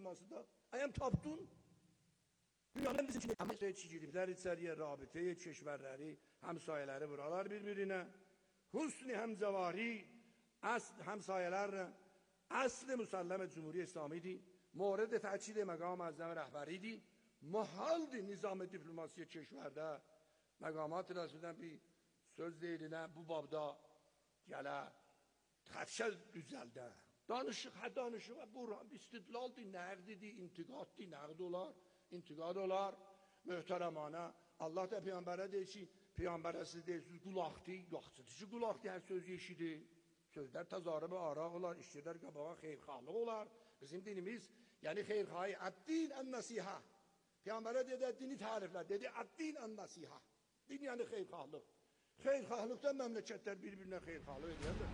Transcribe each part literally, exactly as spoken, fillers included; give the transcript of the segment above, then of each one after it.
diplomasi da ayam tapdın. Dünyanın bizim için Amerika'ya giriblər içəriyə, rabitəyə, keşvərləri, həmsayələri buralar bir-birinə. Husni həmzəvari, asl həmsayələrlə, asl müsəlləmə Cumhuriyyə İslamidir. Mورد تأکید مقام اعظم رهبری دی محال دی nizam diplomasi کشورdə məqamat rəsmidən bir söz deyilinə bu babda gələ təfsir düzəldə. Danışıq, hə danışıq və burhan istidlal di, nəqdi di, intiqad di, nəqd olar, intiqad olar. Möhtərəmanə Allah da Peyğəmbərə deyir ki, Peyğəmbərə siz deyirsiniz qulaqdi, yoxsıdır ki qulaqdi, hər söz yeşidir. Sözlər təzarıb araq olar, işçilər qabağa xeyrxahlıq olar. Bizim dinimiz, yəni xeyrxahi, əd-din ən-nəsihə. Peyğəmbərə dedi, dini təriflər, dedi, əd-din ən-nəsihə. Din yəni xeyrxahlıq. Xeyrxahlıqdan məmləkətlər bir-birinə xeyrxahlıq edirlər.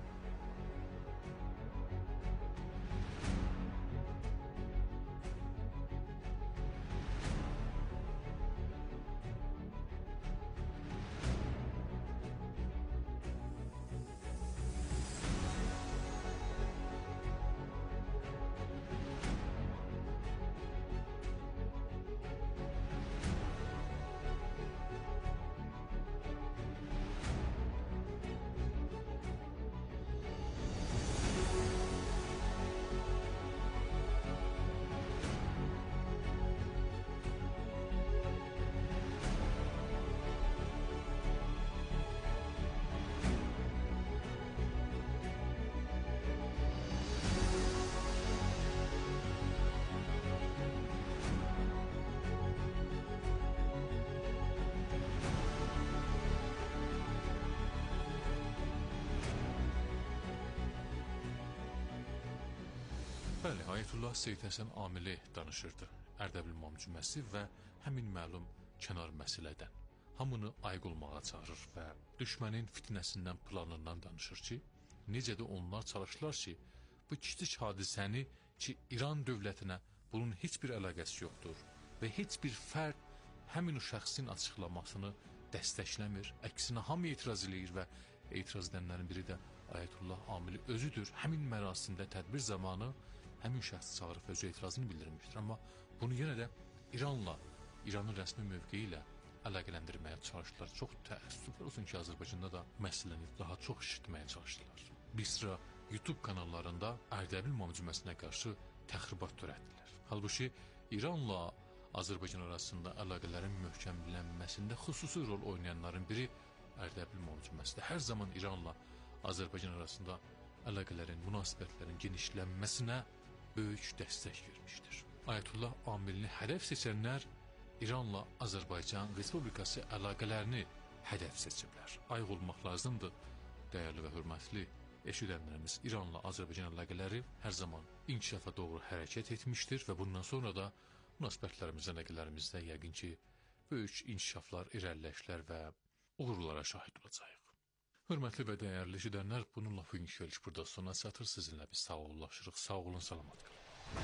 Bəli, Ayətullah Seyid Həsən Amili danışırdı. Ərdəbil İmam Cüməsi və həmin məlum kənar məsələdən. Hamını ayıq olmağa çağırır və düşmənin fitnəsindən, planından danışır ki, necə də onlar çalışırlar ki, bu kiçik hadisəni ki, İran dövlətinə bunun heç bir əlaqəsi yoxdur və heç bir fərd həmin o şəxsin açıqlamasını dəstəkləmir, əksinə hamı etiraz edir və etiraz edənlərin biri də Ayətullah Amili özüdür. Həmin mərasimdə tədbir zamanı həmin şəxsi çağırıb özü etirazını bildirmişdir. Amma bunu yenə də İranla, İranın rəsmi mövqeyi ilə əlaqələndirməyə çalışdılar. Çox təəssüflər olsun ki, Azərbaycanda da məsələni daha çox işitməyə çalışdılar. Bir sıra YouTube kanallarında Ərdəbil İmam Cüməsinə qarşı təxribat törətdilər. Halbuki İranla Azərbaycan arasında əlaqələrin möhkəmlənməsində xüsusi rol oynayanların biri Ərdəbil İmam Cüməsidir. Hər zaman İranla Azərbaycan arasında əlaqələrin, münasibətlərin genişlənməsinə böyük dəstək vermişdir. Ayətullah Amilini hədəf seçənlər İranla Azərbaycan Respublikası əlaqələrini hədəf seçiblər. Ayıq olmaq lazımdır, dəyərli və hörmətli eşidənlərimiz. İranla Azərbaycan əlaqələri hər zaman inkişafa doğru hərəkət etmişdir və bundan sonra da münasibətlərimizdə, əlaqələrimizdə yəqin ki, böyük inkişaflar, irəliləyişlər və uğurlara şahid olacağıq. Hörmətli və dəyərli eşidənlər, bununla bugünkü görüş burada sona çatır. Sizinlə biz sağollaşırıq. Sağ olun, salamat qalın.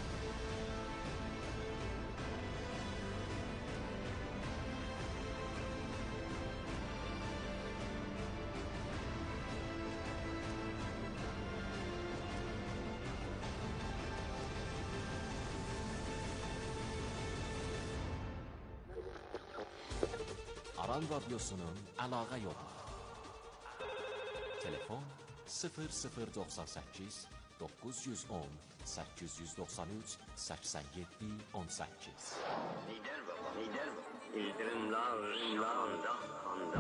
Aran Radyosu'nun əlaqə yolu. Telefon sıfır sıfır doxsan səkkiz doqquz yüz on səkkiz yüz doxsan üç səksən yeddi on səkkiz. Lider baba, lider baba. İldirimler, imanda, handa.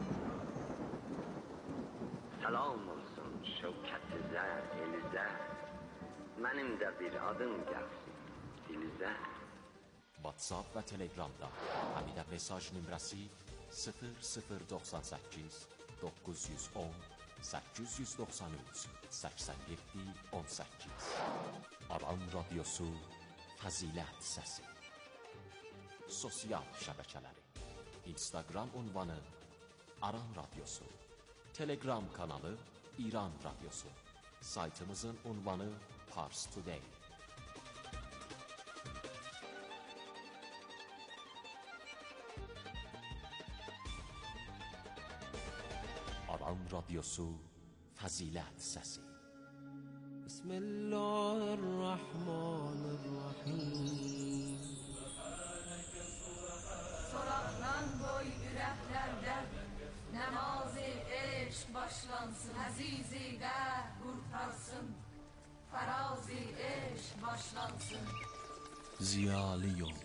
Selam olsun şevketize, elize. Benim de bir adım gelsin dilize. WhatsApp və Telegramda həmidə mesaj nömrəsi sıfır sıfır doxsan səkkiz doqquz yüz on səkkiz yüz doxsan üç səksən yeddi on səkkiz. Aran Radyosu Fəzilət Səsi. Sosial şəbəkələri: Instagram ünvanı Aran Radyosu, Telegram kanalı İran Radyosu, saytımızın ünvanı Pars Today. Aran Radyosu Fəzilət Səsi. Bismillahirrahmanirrahim. başlansın. Ziyalı yol.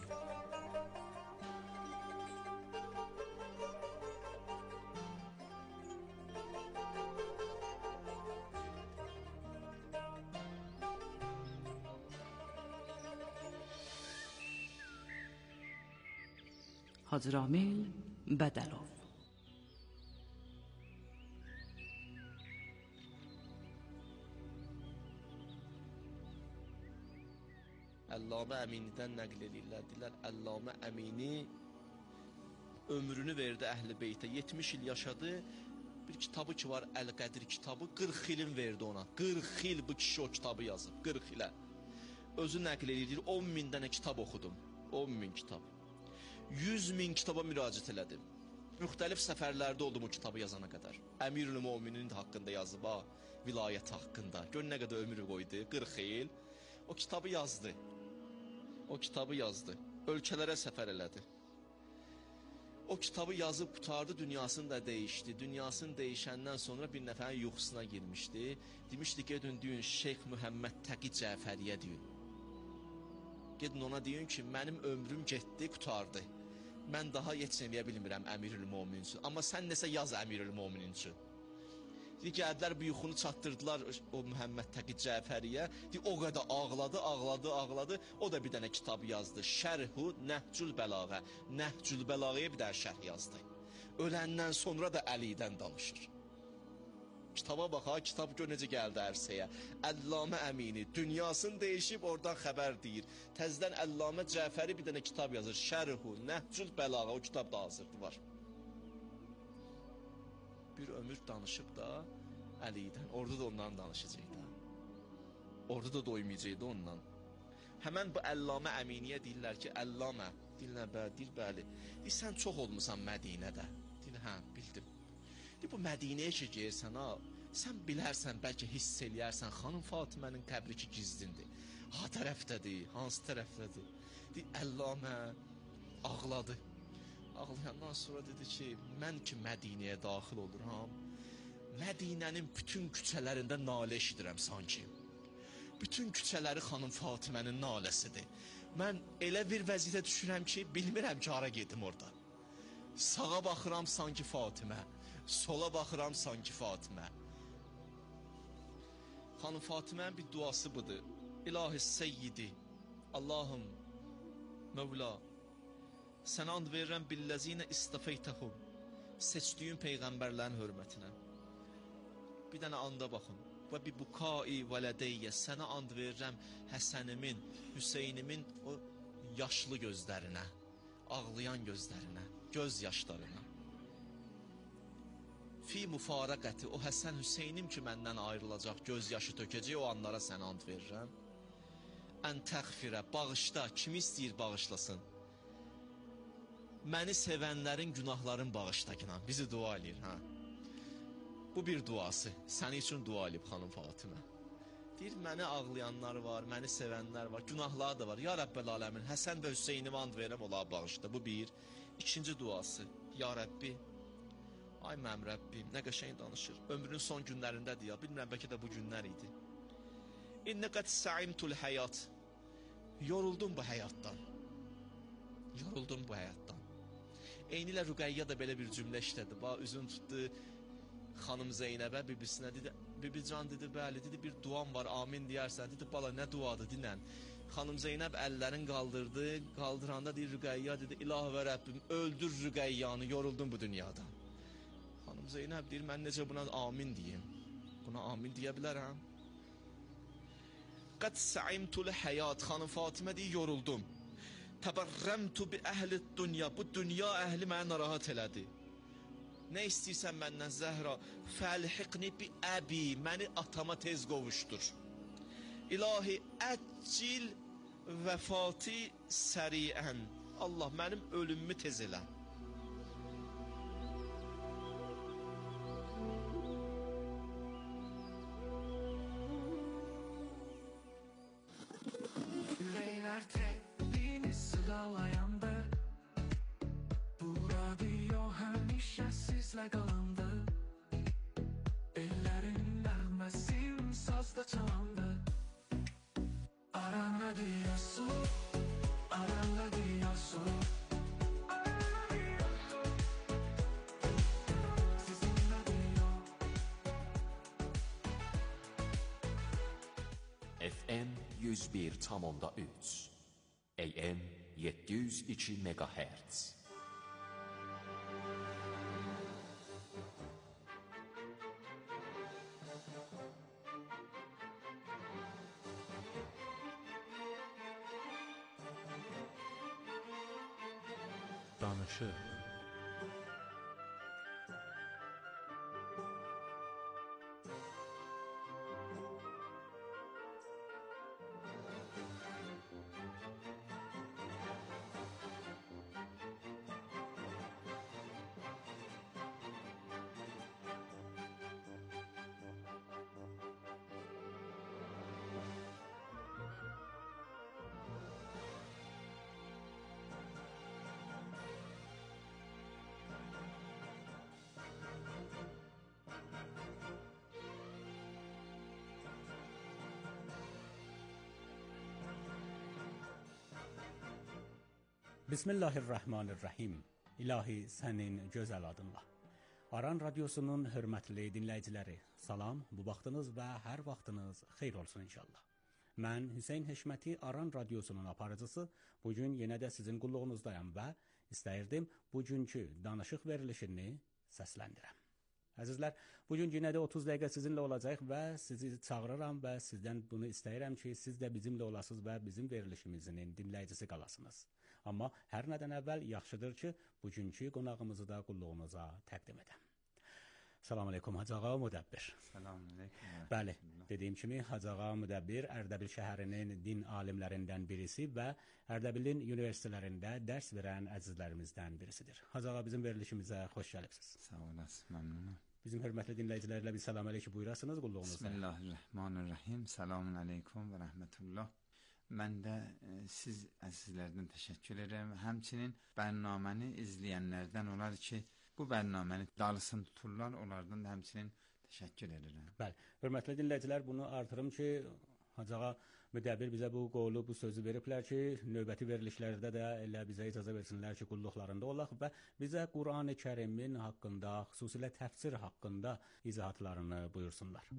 Hacı Ramil Bədəlov. Əllamə Əminidən nəql edirlər. Deyirlər, Əllamə Əmini ömrünü verdi Əhl-i Beytə. yetmiş il yaşadı. Bir kitabı ki var, Əl-Qədir kitabı, qırx ilin verdi ona. qırx il bu kişi o kitabı yazıb, qırx ilə. Özü nəql edir, on min dənə kitab oxudum. on min kitab. yüz min kitaba müraciət elədim. Müxtəlif səfərlərdə oldum o kitabı yazana qədər. Əmirül-Möminin haqqında yazıb, ha, vilayət haqqında. Gör nə qədər ömrü qoydu, qırx il. O kitabı yazdı. O kitabı yazdı. Ölkələrə səfər elədi. O kitabı yazıb qutardı, dünyasını da dəyişdi. Dünyasını dəyişəndən sonra bir nəfərin yuxusuna girmişdi. Demişdi, gedin deyin, Şeyx Mühəmməd Təqi Cəfəriyə deyin. Gedin ona deyin ki, mənim ömrüm getdi, qutardı. Mən daha heç eləyə bilmirəm Əmirül-Mömin üçün. Amma sən nəsə yaz Əmirül-Möminin üçün. Deyir, gəldilər, bu yuxunu çatdırdılar o Mühəmməd Təqi Cəfəriyə. Deyir, o qədər ağladı, ağladı, ağladı. O da bir dənə kitab yazdı. Şərhu Nəhcül Bəlağə. Nəhcül Bəlağəyə bir dənə şərh yazdı. Öləndən sonra da Əlidən danışır. Kitaba bax, ha, kitab gör necə gəldi ərsəyə. Əllamə Əmini dünyasını dəyişib oradan xəbər deyir. Təzdən Əllamə Cəfəri bir dənə kitab yazır. Şərhu Nəhcül Bəlağə, o kitab da hazırdı var. Bir ömür danışıb da Əlidən, orada da ondan danışacaqdı. Orada da doymayacaqdı ondan. Həmən bu Əllamə Əminiyə deyirlər ki, Əllamə, deyirlər, bə, deyir, bəli. Deyir, sən çox olmusan Mədinədə. Deyir, hə, bildim. Deyir, bu Mədinəyə ki, geyirsən, ha, sən bilərsən, bəlkə hiss eləyərsən, xanım Fatimənin qəbri ki, gizlindir. Ha tərəfdədir, hansı tərəfdədir? Deyir, Əllamə ağladı. Ağlayandan sonra dedi ki, mən ki Mədinəyə daxil oluram, Mədinənin bütün küçələrində nalə eşidirəm sanki. Bütün küçələri xanım Fatimənin naləsidir. Mən elə bir vəziyyətə düşürəm ki, bilmirəm ki, hara gedim orada. Sağa baxıram sanki Fatimə, sola baxıram sanki Fatimə. Xanım Fatimənin bir duası budur. İlahi Seyyidi, Allahım, Mövla, sənə and verirəm billəzinə istafeytəhum, seçdiyin peyğəmbərlərin hörmətinə. Bir dənə anda baxın. Və bir bukai vələdeyyə, sənə and verirəm Həsənimin, Hüseynimin o yaşlı gözlərinə, ağlayan gözlərinə, göz yaşlarına. Fi müfarəqəti, o Həsən Hüseynim ki məndən ayrılacaq, göz yaşı tökəcək, o anlara sənə and verirəm. Ən təğfirə, bağışla, kimi istəyir bağışlasın. Məni sevənlərin günahların bağışdakına, bizi dua edir, hə? Bu bir duası, səni üçün dua edib xanım Fatimə. Deyir, məni ağlayanlar var, məni sevənlər var, günahlar da var. Ya Rəbbəl aləmin, Həsən və Hüseynimə and verirəm, ola bağışla. Bu bir. İkinci duası, ya Rəbbi, ay mənim Rəbbim, nə qəşəng danışır. Ömrünün son günlərindədir ya, bilmirəm, bəlkə də bu günlər idi. İnnə qəd səimtul həyat. Yoruldum bu həyatdan. Yoruldum bu həyatdan. Eynilə Rüqəyyə də belə bir cümlə işlədi. Bax, üzün tutdu xanım Zeynəbə, bibisinə dedi, bibican dedi, bəli, dedi, bir duam var, amin deyərsən, dedi, bala, nə duadır, dinən. Xanım Zeynəb əllərin qaldırdı, qaldıranda deyir, Rüqəyyə dedi, İlah və Rəbbim, öldür Rüqəyyanı, yoruldum bu dünyada. Xanım Zeynəb deyir, mən necə buna amin deyim? Buna amin deyə bilərəm. Qəd səimtul həyat, xanım Fatimə deyir, yoruldum. Təbərrəmtu bi əhli dünya, bu dünya əhli mənə narahat elədi. Nə istəyirsən məndən Zəhra? Fəlhiqni bi əbi, məni atama tez qovuşdur. İlahi əccil vəfati səriən. Allah, mənim ölümümü tez elə. Ürəklər təkbini sığalayanda, bu radio həmişə sizlə qalandı. Ellərin nəğməsin sazda çalandı. Aranı yüz bir tam onda üç, A M yeddi yüz iki megahertz. Danışır. Bismillahirrahmanirrahim. İlahi sənin gözəl adınla. Aran Radiosunun hörmətli dinləyiciləri, salam, bu vaxtınız və hər vaxtınız xeyir olsun inşallah. Mən Hüseyn Heşməti, Aran Radiosunun aparıcısı, bugün yenə də sizin qulluğunuzdayım və istəyirdim bugünkü danışıq verilişini səsləndirəm. Əzizlər, bugün yenə də otuz dəqiqə sizinlə olacaq və sizi çağırıram və sizdən bunu istəyirəm ki, siz də bizimlə olasınız və bizim verilişimizin dinləyicisi qalasınız. Amma hər nədən əvvəl yaxşıdır ki, bugünkü qonağımızı da qulluğunuza təqdim edəm. Salam aleykum Hacı Ağa Müdəbbir. Salam aleykum. Bəli, dediyim kimi Hacı Ağa Müdəbbir Ərdəbil şəhərinin din alimlərindən birisi və Ərdəbilin universitetlərində dərs verən əzizlərimizdən birisidir. Hacı Ağa, bizim verilişimizə xoş gəlibsiniz. Sağ olasın, məmnunum. Bizim hörmətli dinləyicilərlə bir salam aleykum buyurasınız qulluğunuzda. Bismillahirrahmanirrahim. Selamun aleykum və rəhmətullah. Mən də e, siz əzizlərdən təşəkkür edirəm. Həmçinin bərnaməni izləyənlərdən olar ki, bu bərnaməni dalısını tuturlar, onlardan da həmçinin təşəkkür edirəm. Bəli, hörmətli dinləyicilər, bunu artırım ki, Hacı Ağa Müdəbbir bizə bu qolu, bu sözü veriblər ki, növbəti verilişlərdə də elə bizə icazə versinlər ki, qulluqlarında olaq və bizə Qur'an-ı Kərimin haqqında, xüsusilə təfsir haqqında izahatlarını buyursunlar.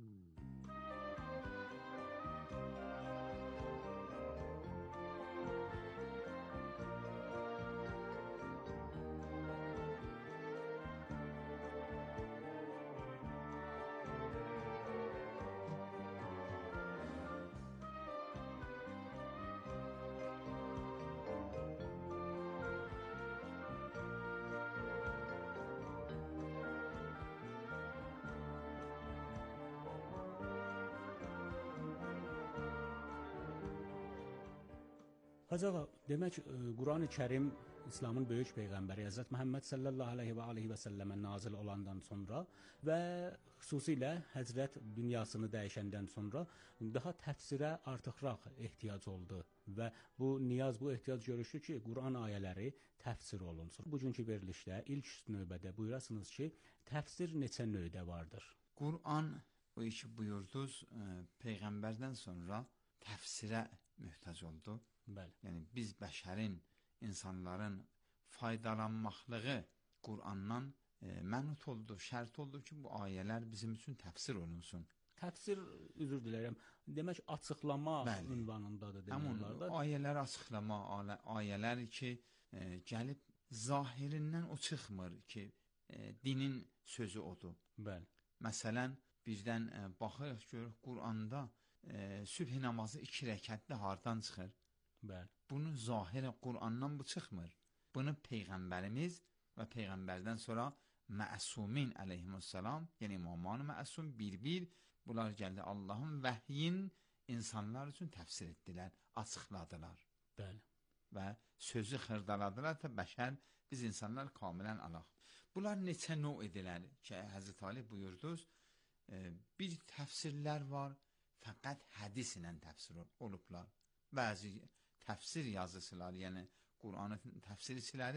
Hacı Ağa, demək Qur'an-ı Kərim İslamın böyük peyğəmbəri Həzrət Məhəmməd sallallahu aleyhi və aleyhi və səlləmə nazil olandan sonra və xüsusilə Həzrət dünyasını dəyişəndən sonra daha təfsirə artıqraq ehtiyac oldu və bu niyaz, bu ehtiyac görüşdü ki, Qur'an ayələri təfsir olunsun. Bugünkü verilişdə ilk növbədə buyurasınız ki, təfsir neçə növdə vardır? Qur'an, o iki buyurdunuz, peyğəmbərdən sonra təfsirə möhtac oldu. Bəli. Yəni biz bəşərin, insanların faydalanmaqlığı Qur'andan e, mənut oldu, şərt oldu ki, bu ayələr bizim üçün təfsir olunsun. Təfsir, üzr diləyirəm, demək açıqlama Bəli. ünvanındadır Həmin ayələr açıqlama, ayələr ki, e, gəlib zahirindən o çıxmır ki, e, dinin sözü odur. Bəli. Məsələn, birdən e, baxırıq, görürük Qur'anda e, sübh namazı iki rəkətdə hardan çıxır? Bəli. Bunun zahiri Qur'andan bu çıxmır. Bunu Peyğəmbərimiz və Peyğəmbərdən sonra məsumin əleyhissalam, yəni imamlar məsum bir-bir bunlar gəldi Allahın vəhyin insanlar üçün təfsir etdilər, açıqladılar. Bəli. Və sözü xırdaladılar ki, bəşər, biz insanlar kamilən alaq. Bunlar neçə növ edilər ki, Həzrət Ali buyurdunuz, e, bir təfsirlər var, fəqət hədis ilə təfsir olublar. Bəzi təfsir yazıçıları, yəni Qur'anın təfsirçiləri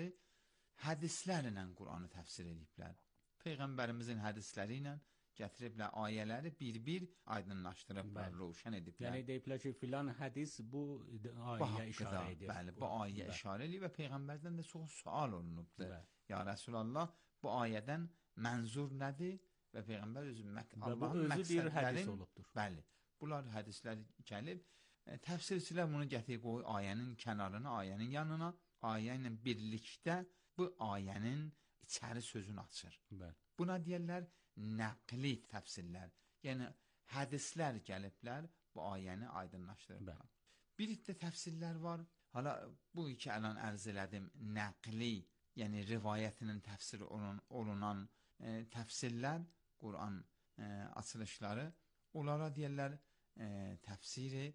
hədislərlə Qur'anı təfsir ediblər. Peyğəmbərimizin hədisləri ilə gətiriblər ayələri bir-bir aydınlaşdırıblar, roşan ediblər. Yəni deyiblər ki, filan hədis bu ayəyə işarə edir. Bəli, bu ayəyə işarə edir və Peyğəmbərdən də çox sual olunubdur. Ya Rəsulallah, bu ayədən mənzur nədir? Və Peyğəmbər özü Allahın məqsədlərin, bəli, bunlar hədislər gəlib E, təfsirçilər bunu gətirib qoy ayənin kənarına, ayənin yanına, ayə ilə birlikdə bu ayənin içəri sözünü açır. Bəli. Buna deyirlər nəqli təfsirlər. Yəni hədislər gəliblər bu ayəni aydınlaşdırırlar. Bir də təfsirlər var. Hala bu iki əlan ərz elədim nəqli, yəni rivayətinin təfsir olun, olunan e, təfsirlər, Quran e, açılışları, onlara deyirlər e, təfsiri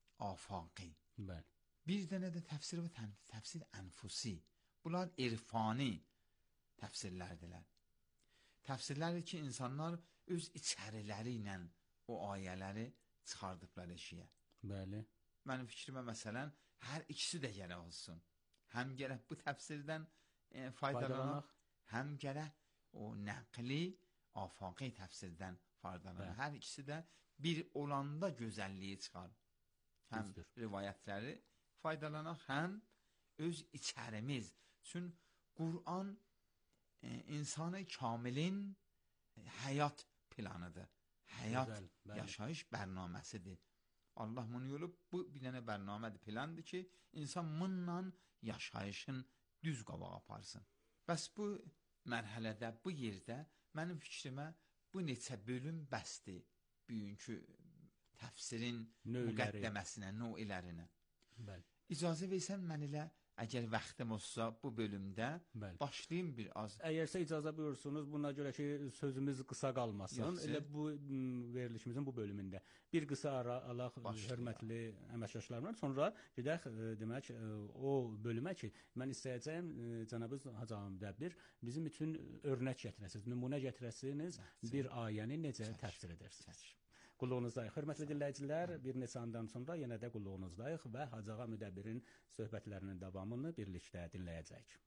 afaqi. Bəli. Bir dənə də təfsir və təfsir ənfusi. Bunlar irfani təfsirlərdirlər. Təfsirlər ki, insanlar öz içəriləri ilə o ayələri çıxardıblar eşiyə. Bəli. Mənim fikrimə məsələn, hər ikisi də gərək olsun. Həm gərək bu təfsirdən e, faydalanaq, həm gərək o nəqli, afaqi təfsirdən faydalanaq. Hər ikisi də bir olanda gözəlliyi çıxar. Həm Düzdür. Rivayətləri faydalanaq, həm öz içərimiz. Çünki Quran e, insanı kamilin e, həyat planıdır. Həyat, Güzel, yaşayış bərnaməsidir. Allah bunu yolub, bu bir dənə bərnamədir, plandır ki, insan bununla yaşayışın düz qabağa aparsın. Bəs bu mərhələdə, bu yerdə mənim fikrimə bu neçə bölüm bəsdir bugünkü təfsirin Növləri. müqəddəməsinə, növlərinə. Bəli. İcazə versən mən elə, əgər vaxtım olsa bu bölümdə Bəli. başlayayım bir az. Əgərsə icazə buyursunuz, buna görə ki, sözümüz qısa qalmasın. Yoxsa? Elə bu verilişimizin bu bölümündə bir qısa ara alaq, hörmətli əməkdaşlarımla, sonra gedək demək o bölümə ki, mən istəyəcəyim cənabınız Hacı Müdəbbir bizim üçün örnək gətirəsiniz, nümunə gətirəsiniz, bir ayəni necə təfsir edərsiniz. Qulluğunuzdayıq. Hörmətli dinləyicilər, bir neçə andan sonra yenə də qulluğunuzdayıq və Hacı Ağa Müdəbbirin söhbətlərinin davamını birlikdə dinləyəcəyik.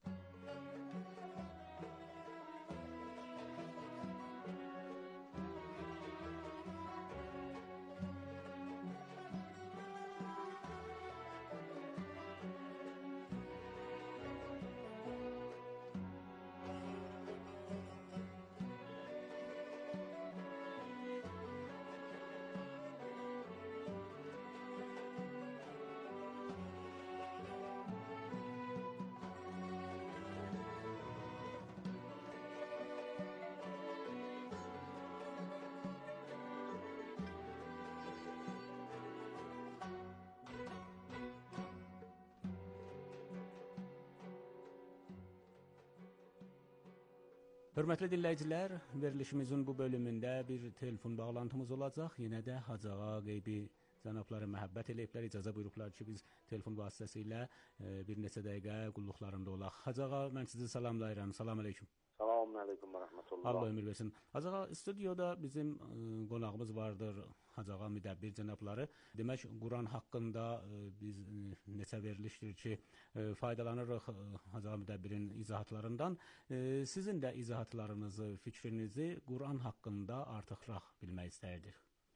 Hörmətli dinləyicilər, verilişimizin bu bölümündə bir telefon bağlantımız olacaq. Yenə də Hacı Ağa qeybi cənabları məhəbbət eləyiblər, icazə buyurublar ki, biz telefon vasitəsilə e, bir neçə dəqiqə qulluqlarında olaq. Hacı Ağa, mən sizi salamlayıram. Salam əleykum. Salam əleykum və rəhmətullah. Allah ömür versin. Hacı Ağa, stüdyoda bizim e, qonağımız vardır, Hacı Ağa Müdəbbir cənabları. Demək, Quran haqqında e, biz e, neçə verilişdir ki, e, faydalanırıq e, Hacı Ağa Müdəbbirin izahatlarından. E, sizin də izahatlarınızı, fikrinizi Quran haqqında artıqraq bilmək istərdik.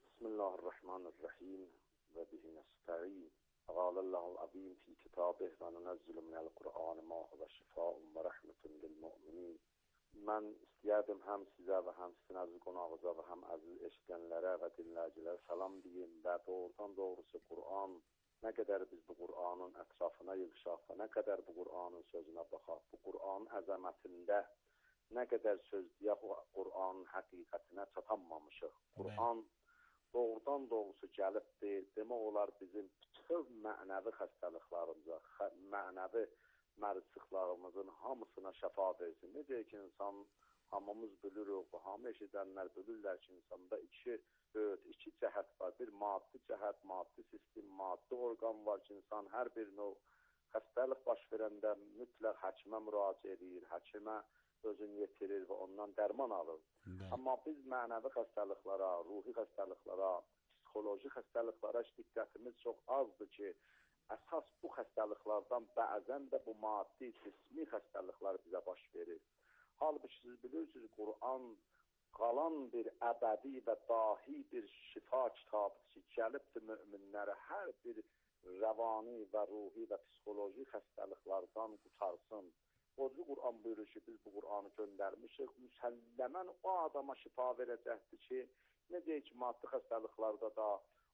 Bismillahirrahmanirrahim və bihi nəstə'in. Qalallahul azim fi kitabih və nunəzzülü minəl Qur'an ma huve şifaun və rəhmətun lil mu'minin. Mən istəyərdim həm sizə və həm sizin əziz qonağınıza və həm əziz eşidənlərə və dinləyicilərə salam deyim və doğrudan doğrusu Qur'an, nə qədər biz bu Qur'anın ətrafına yığışaq və nə qədər bu Qur'anın sözünə baxaq, bu Qur'anın əzəmətində nə qədər söz deyək, Qur'anın həqiqətinə çatanmamışıq. Qur'an doğrudan doğrusu gəlibdir, demək olar bizim bütün mənəvi xəstəliklarımıza, mənəvi mərcıqlarımızın hamısına şəfa versin. Necə ki, insan hamımız bilirik, hamı eşidənlər bilirlər ki, insanda iki, evet, iki cəhət var. Bir maddi cəhət, maddi sistem, maddi orqan var ki, insan hər bir növ xəstəlik baş verəndə mütləq həkimə müraciət edir, həkimə özünü yetirir və ondan dərman alır. Hı. Amma biz mənəvi xəstəliklara, ruhi xəstəliklara, psixoloji xəstəliklara diqqətimiz çox azdır ki, əsas bu xəstəliklərdən bəzən də bu maddi, cismi xəstəliklər bizə baş verir. Halbuki siz bilirsiniz, Qur'an qalan bir əbədi və dahi bir şifa kitabıdır ki, gəlibdir möminlərə hər bir rəvani və ruhi və psixoloji xəstəliklərdən qutarsın. O Qur'an buyurur ki, biz bu Qur'anı göndərmişik, müsəlləmən o adama şifa verəcəkdir ki, necə ki, maddi xəstəliklərdə da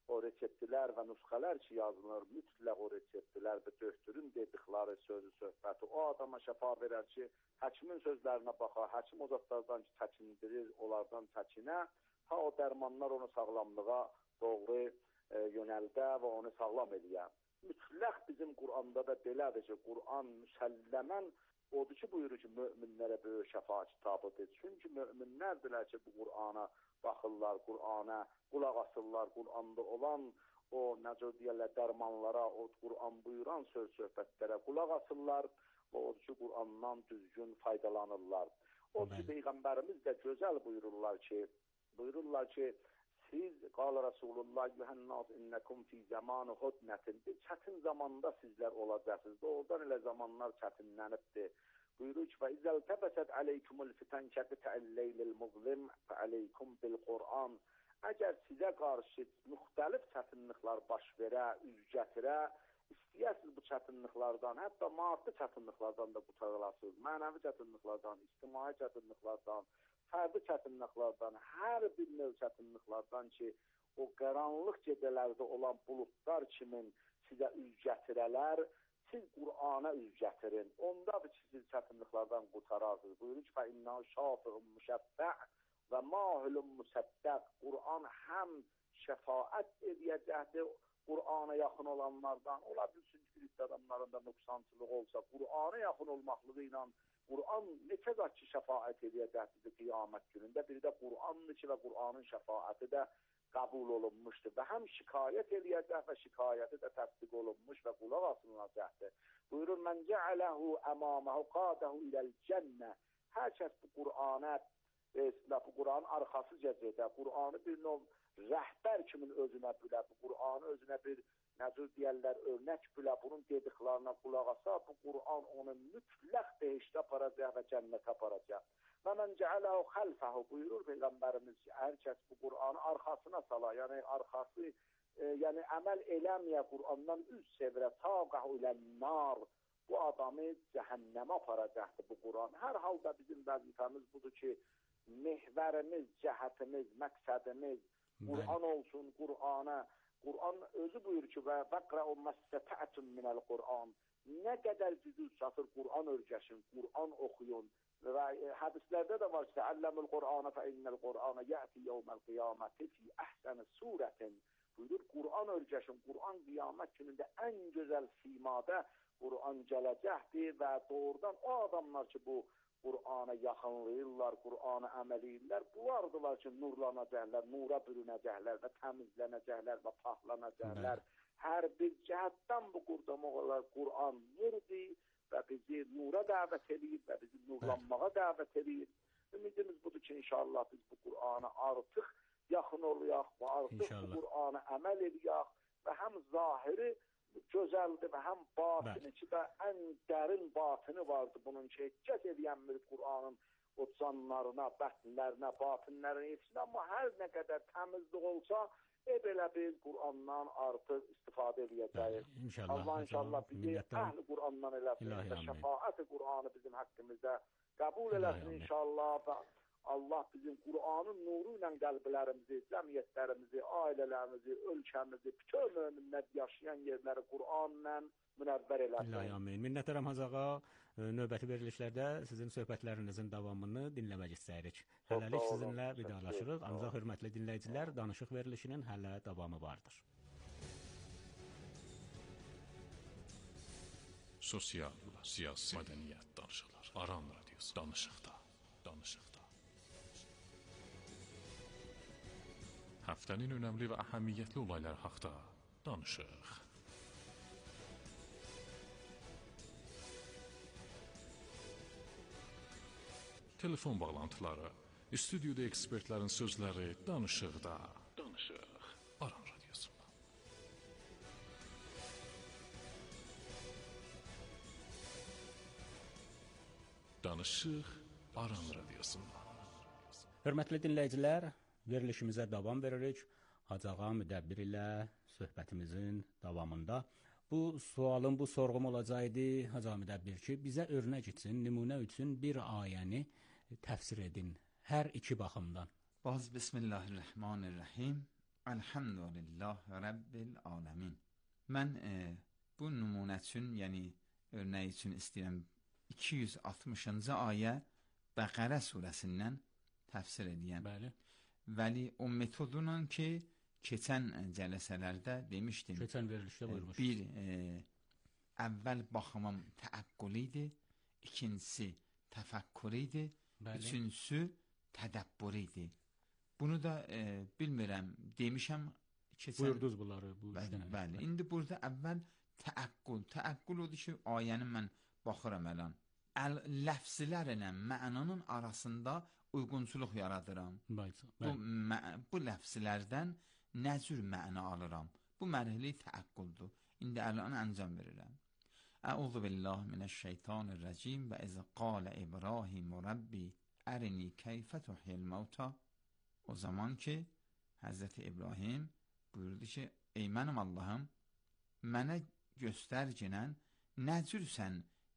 o reseptlər və nüsxələr ki yazılır, mütləq o reseptlər və döktürün dedikləri sözü, söhbəti o adama şəfa verər ki, həkimin sözlərinə baxar, həkim o zatlardan ki, çəkindirir, onlardan çəkinə, ha o dərmanlar onu sağlamlığa doğru e, yönəldə və onu sağlam eləyə. Mütləq bizim Quranda da belədir ki, Quran müsəlləmən odur ki, buyurur ki, möminlərə böyük şəfa kitabıdır. Çünki möminlərdirlər ki, bu Qurana baxırlar, Qurana qulaq asırlar, Quranda olan o, necə deyərlər, dərmanlara, o Quran buyuran söz söhbətlərə qulaq asırlar və odur ki, Qurandan düzgün faydalanırlar. Odur ki, Peyğəmbərimiz də gözəl buyururlar ki, buyururlar ki, siz, qala Rasulullah, yuhənnas innəkum fi zamanı hudnətin, bir çətin zamanda sizlər olacaqsınız. Doğrudan elə zamanlar çətinlənibdir. Buyurur ki, فَإِذَا الْتَبَسَتْ عَلَيْكُمُ الْفِتَنْ كَقِطَعِ اللَّيْلِ الْمُظْلِمِ فَعَلَيْكُمْ بِالْقُرْآنِ. Əgər sizə qarşı müxtəlif çətinliklər baş verə, üz gətirə, istəyəsiniz bu çətinliklərdən, hətta maddi çətinliklərdən də qurtarılasınız, mənəvi çətinliklərdən, ictimai çətinliklərdən, fərdi çətinliklərdən, hər bir növ çətinliklərdən ki, o qaranlıq gecələrdə olan buludlar kimin sizə üz gətirələr, siz Qur'ana üz gətirin. Ondadır ki, siz çətinliklərdən qurtararsınız. Buyurur ki, فَإِنَّهُ شَافِعٌ مُشَفَّعٌ və مَاهِلٌ مُسَدَّقٌ. Qur'an həm şəfaət edəcəkdir Qur'ana yaxın olanlardan. Ola bilsin ki, bir adamların da nöqsançılığı olsa, Qur'ana yaxın olmaqlığı ilə Qur'an neçə zat ki, şəfaət edəcəkdir qiyamət günündə. Biri də Qur'andır ki, və Qur'anın şəfaəti də qəbul olunmuşdur və həm şikayət eləyəcək və şikayəti də təsdiq olunmuş və qulaq asılacaqdır. Buyurur, mən cəaləhu əmaməhü qadəhu iləl cənnə. Hər kəs bu Qur'ana, bu Qur'anın arxası cəzədə, Qur'anı bir növ rəhbər kimin özünə bilə, bu Qur'anı özünə bir necə deyərlər, örnək bilə, bunun dediklərinə qulaq asa, bu Qur'an onu mütləq behişdə aparacaq və cənnətə aparacaq. Və mən cəaləhu xəlfəhu buyurur Peyğəmbərimiz ki, hər kəs bu Qur'anı arxasına sala, yəni arxası, e, yəni əməl eləməyə Qur'andan üz çevirə, taqəhu ilən-nar, bu adamı cəhənnəmə aparacaqdır bu Qur'an. Hər halda bizim vəzifəmiz budur ki, mehvərimiz, cəhətimiz, məqsədimiz Qur'an olsun, Qur'ana, Qur'an özü buyur ki, və vəqrəu məstətəətun minəl Qur'an, nə qədər gücünüz çatır Qur'an örgəşin, Qur'an oxuyun. Və hədislərdə də var ki, Əlləmül Qur'ana fə innəl Qur'ana yəti yevməl qiyaməti fi əhsəni surətin. Buyurur, Qur'an örgəşin, Qur'an qiyamət günündə ən gözəl simada Qur'an gələcəkdir və doğrudan o adamlar ki, bu Qur'ana yaxınlayırlar, Qur'ana əməl edirlər, bunlardılar ki, nurlanacaqlar, nura bürünəcəklər və təmizlənəcəklər və pahlanacaqlar. Hər bir cəhətdən bu Qur'an nurdur və bizi nura dəvət edir və bizi nurlanmağa dəvət edir. Ümidimiz budur ki, inşallah biz bu Qur'ana artıq yaxın oluyaq və artıq inşallah bu Qur'ana əməl ediyək və həm zahiri gözəldir və həm batini ki, və ən dərin batini vardır bunun ki, heç ediyənmir Qur'anın o canlarına, bətnlərinə, batinlərinə yetsin, amma hər nə qədər təmizlik olsa, e belə biz Qur'andan artıq istifadə edəcəyik. Allah inşallah bizi əhl-i Qur'andan eləsin və şəfaət-i Qur'anı bizim haqqımızda qəbul eləsin inşallah və Allah bizim Qur'anın nuru ilə qəlblərimizi, cəmiyyətlərimizi, ailələrimizi, ölkəmizi, bütün möminlər yaşayan yerləri Qur'anla münəvvər eləsin. İlahi amin. Minnətdaram Hacı ağa. Növbəti verilişlərdə sizin söhbətlərinizin davamını dinləmək istəyirik. Hələlik sizinlə vidalaşırıq, ancaq hörmətli dinləyicilər, danışıq verilişinin hələ davamı vardır. Sosial, siyasi, mədəniyyət danışıqlar. Aran radiosu danışıqda, danışıqda. Həftənin önəmli və əhəmiyyətli olaylar haqda danışıq. Telefon bağlantıları, stüdyoda ekspertlərin sözləri danışıqda. Danışıq. Aran radiosunda. Danışıq. Aran radiosunda. Hörmətli dinləyicilər, verilişimizə davam veririk. Hacı ağa müdəbbir ilə söhbətimizin davamında. Bu sualın, bu sorğum olacaqdı, Hacı müdəbbir ki, bizə örnək üçün, nümunə üçün bir ayəni təfsir edin, hər iki baxımdan. Baz Bismillahirrahmanirrahim. Elhamdülillah Rabbil alemin. Mən e, bu nümunə üçün, yəni örnək üçün istəyirəm iki yüz altmışıncı ayə Bəqərə surəsindən təfsir edəyəm. Bəli. Vəli o metodunla ki, keçən cələsələrdə demişdim. Keçən verilişdə buyurmuş. Bir, e, əvvəl baxımım təəqqül idi, ikincisi təfəkkür idi, Bəli. üçüncüsü tədəbbür idi. Bunu da e, bilmirəm, demişəm keçən... Buyurdunuz bunları. Bu bəli, bəli. İndi burada əvvəl təəqqül, təəqqül odur ki, ayənin mən baxıram ələn. Əl, ləfzlərlə mənanın arasında uyğunçuluq yaradıram. Bəli. Bu, mə, bu ləfzlərdən nə cür məna alıram? Bu mərhəli təəqqüldür. İndi ələn əncam verirəm. Əuzu billahi minəşşeytanirracim və iz qalə İbrahim Rabbi ərini keyfə tuhyil mevta. O zaman ki Həzrəti İbrahim buyurdu ki, ey mənim Allahım, mənə göstərginən nə cür sən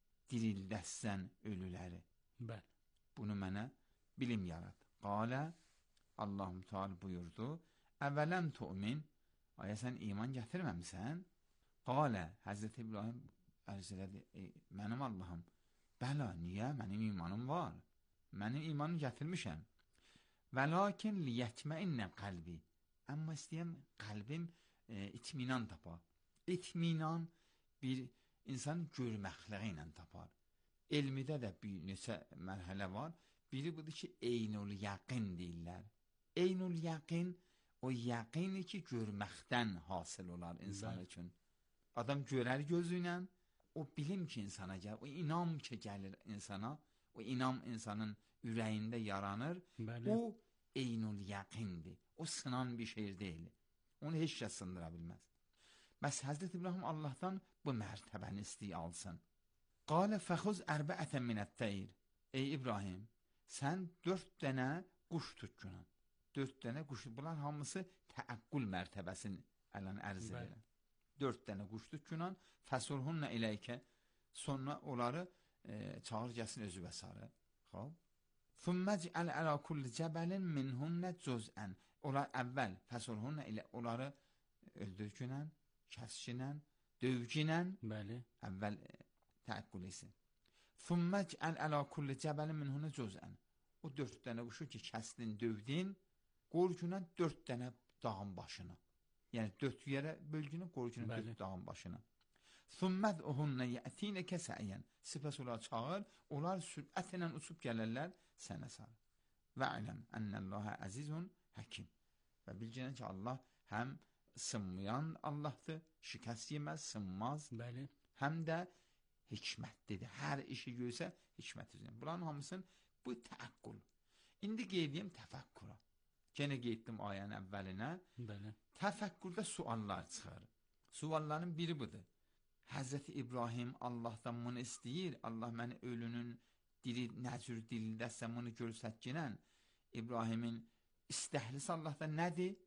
dirildəsən ölüləri. Bəli. Bunu mənə bilim yarat. Qalə, Allahum Teala buyurdu, əvvələm tu'min, aya sən iman gətirməmsən? Qalə, Həzrəti İbrahim ərz elədi, ey mənim Allahım, bəla, niyə? Mənim imanım var. Mənim imanım gətirmişəm. Və lakin liyətməinnə qəlbi. Amma istəyəm qəlbim e, itminan tapar. İtminan bir insan görməkliği ilə tapar. Elmidə də bir neçə mərhələ var. Biri budur ki, eynul yaqin deyirlər. Eynul yaqin, o yaqini ki, görməkdən hasıl olar insan Bəli. Üçün. Adam görər gözü ilə, o bilim ki, insana gəlir, o inam ki, gəlir insana, o inam insanın ürəyində yaranır. Bəli. O eynul yaqindir. O sınan bir şey deyil. Onu heç kəs sındıra bilməz. Bəs Həzrət İbrahim Allahdan bu mərtəbəni istəyə alsın. Qalə fəxuz ərbəətən minət-təyr. Ey İbrahim, sən dörd dənə quş tutcunan. Dörd dənə quş, bunlar hamısı təəqqül mərtəbəsini ələn ərz edir. Dörd dənə quş tutcunan, fəsurhunna iləykə, sonra onları e, çağır gəlsin özü və sarı. Xob. Thumməcəl ələ kulli cəbəlin minhunnə cüzən. Onlar əvvəl fəsurhunna ilə onları öldürgünən, kəsginən, dövginən. Bəli. Əvvəl e, təəqqül etsin. Thumməcəl ələ kulli cəbəlin minhunnə cüzən. O dörd dənə quşu ki, kəsdin, dövdün, qorcunən dörd dənə dağın başına. Yəni dörd yerə bölgünün qorcunən dörd dağın başına. Thumməd uhunna yətinə kəsəyən. Sipas olar çağır, onlar sürətlə uçub gələrlər sənə sarı. Və iləm ənəlləhə əzizun həkim. Və bilginən ki, Allah həm sınmayan Allahdır, şikəst yeməz, sınmaz. Bəli. Həm də hikmətlidir. Hər işi görsə hikmətlidir. Bunların hamısının bu təəqqül. İndi qeydiyim təfəkkura. Gene qeyddim ayənin əvvəlinə. Bəli. Təfəkkürdə suallar çıxır. Sualların biri budur. Həzrəti İbrahim Allahdan bunu istəyir. Allah məni ölünün dili, nəcür dilindəsə bunu görsətginən. İbrahimin istəhlisi Allahdan nədir?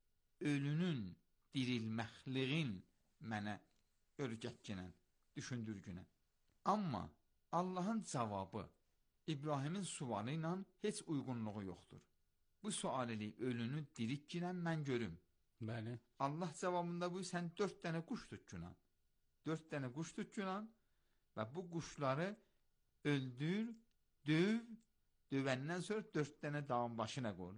Ölünün dirilməkliğin mənə örgətginən, düşündürgünən. Amma Allahın cavabı İbrahimin sualı ilə heç uyğunluğu yoxdur. Bu sual eləyib ölünü dirikginən mən görüm. Bəli. Allah cavabında bu, sən dörd dənə quş tutcunan. Dörd dənə quş tutcunan və bu quşları öldür, döv, dövəndən sonra dörd dənə dağın başına qoy.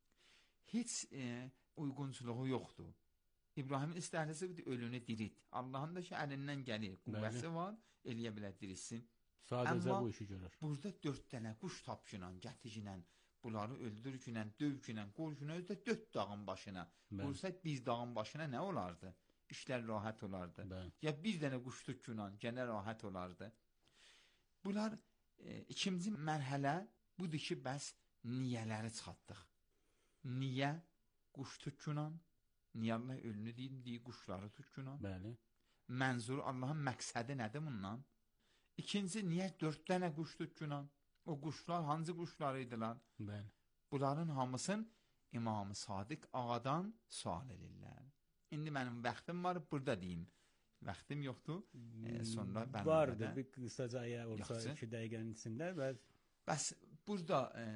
Heç e, uyğunçuluğu yoxdur. İbrahimin istəhlisi budur, ölünü dirit. Allahın da ki, əlindən gəlir, qüvvəsi var, eləyə bilər diritsin. Sadəcə Amma bu işi görür. burada dörd dənə quş tapşınan, gəticinən, bunları öldürgünən, dövgünən, qorcunən, özdə dörd dağın başına. Qorsaq bir dağın başına nə olardı? İşlər rahat olardı. Bəli. Ya bir dənə quş tutcunan, gənə rahat olardı. Bunlar e, ikinci mərhələ budur ki, bəs niyələri çıxartdıq. Niyə quş tutcunan? Niyə Allah ölünü deyil, deyil quşları tutcunan? Bəli. Mənzuru Allahın məqsədi nədir bundan? İkinci, niyə dörd dənə quş tutcunan? O quşlar hansı quşlarıydılar? Bəli. Bunların hamısını İmam-ı Sadiq ağadan sual edirlər. İndi mənim vaxtım var, burada deyim. Vaxtım yoxdur. E, sonra bənbədə... Vardı, bir qısacaya olsa iki dəqiqənin içində. Və... Bəs burada e,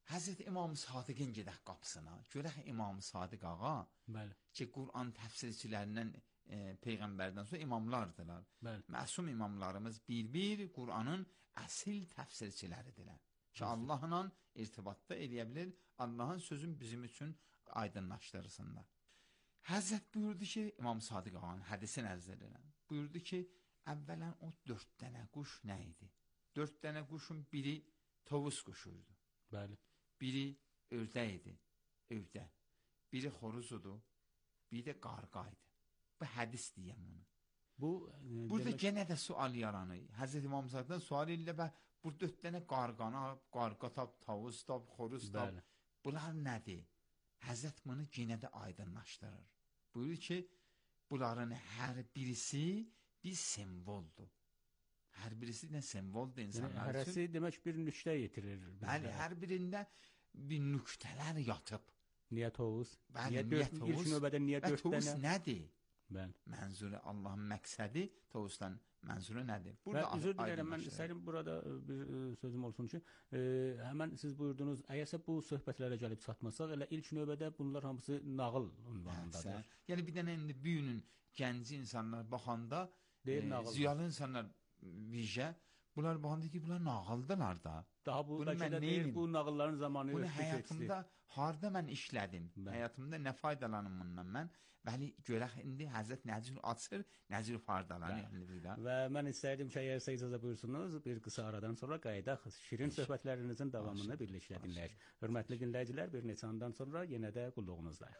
Həzrət İmam Sadiqin gedək qapısına. Görək İmam Sadiq ağa, bəli, ki Quran təfsirçilərindən e, peyğəmbərdən sonra imamlardılar. bəli. Məsum imamlarımız bir-bir Quranın əsil təfsirçiləridirlər. Ki Allahla irtibatda eləyə bilir, Allahın sözün bizim üçün aydınlaşdırırsınlar. Həzrət buyurdu ki, İmam Sadiq ağanın hədisi nəzr edirəm. Buyurdu ki, əvvələn o dörd dənə quş nə idi? Dörd dənə quşun biri tovuz quşuydu. Bəli. Biri ördək idi, ördək. Biri xoruzudur, biri də qarqaydı. Bu hədis deyəm onu. Bu e, Burada demək... genə də sual yaranır. Həzrət İmam Sadiqdən sual edirlər və bu dörd dənə qarqana, qarqa tab, tavus tab, xoruz tab. Bəli. Bunlar nədir? Həzrət bunu genə də aydınlaşdırır. Buyurur ki, bunların hər birisi bir simvoldur. Hər birisi də simvoldur insanlar yəni, hərəsi üçün. demək bir nüktə yetirir. Bəli, hər birində bir nüktələr yatıb. Niyə tovuz? Bəli, niyə niyə dörd, tovuz? İlk növbədə niyə Və dörd tovuz dənə? nədir? Bəli. Mənzuru Allahın məqsədi tovuzdan mənzuru nədir? Və Burada üzr diləyirəm, mən aydınlaşdırır. istəyirəm burada bir e, sözüm olsun ki, e, həmən siz buyurdunuz, əgərsə bu söhbətlərə gəlib çatmasaq, elə ilk növbədə bunlar hamısı nağıl ünvanındadır. Hə, yəni bir dənə indi bu günün gənci insanlar baxanda, Deyir, e, nağıl. ziyalı insanlar vicə, bunlar baxanda ki, bunlar nağıldılar da. Daha bu Bunu bəlkə mən də neyim? deyir, bu nağılların zamanı Bunu ötdü, həyatımda keçdi. harda mən işlədim, Bəli. həyatımda nə faydalanım bundan mən, bəli, görək indi Həzrət Nəcir açır, Nəcir faydalanır. Yəni, bir də. Və mən istərdim ki, əgər icazə buyursunuz, bir qısa aradan sonra qayıdaq, şirin söhbətlərinizin davamını birlikdə dinləyək. Hörmətli dinləyicilər, bir neçə andan sonra yenə də qulluğunuzdayıq.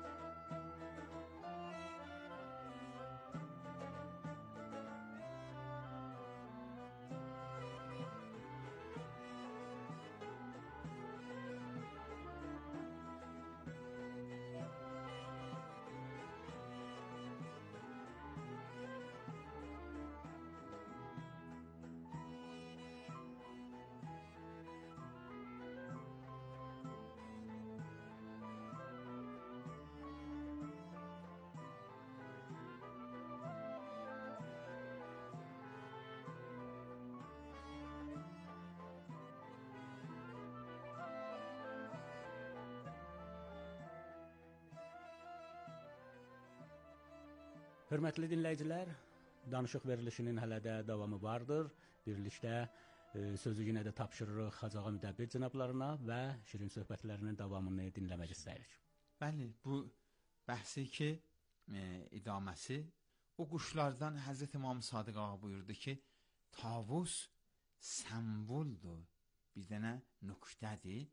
Hörmətli dinləyicilər, danışıq verilişinin hələ də davamı vardır. Birlikdə e, sözü yenə də tapşırırıq Xacağa Müdəbbir cənablarına və şirin söhbətlərinin davamını dinləmək istəyirik. Bəli, bu bəhsi ki, e, idaməsi, o quşlardan Həzrət İmam Sadiq ağa buyurdu ki, tavus semboldur, bir dənə nöqtədir.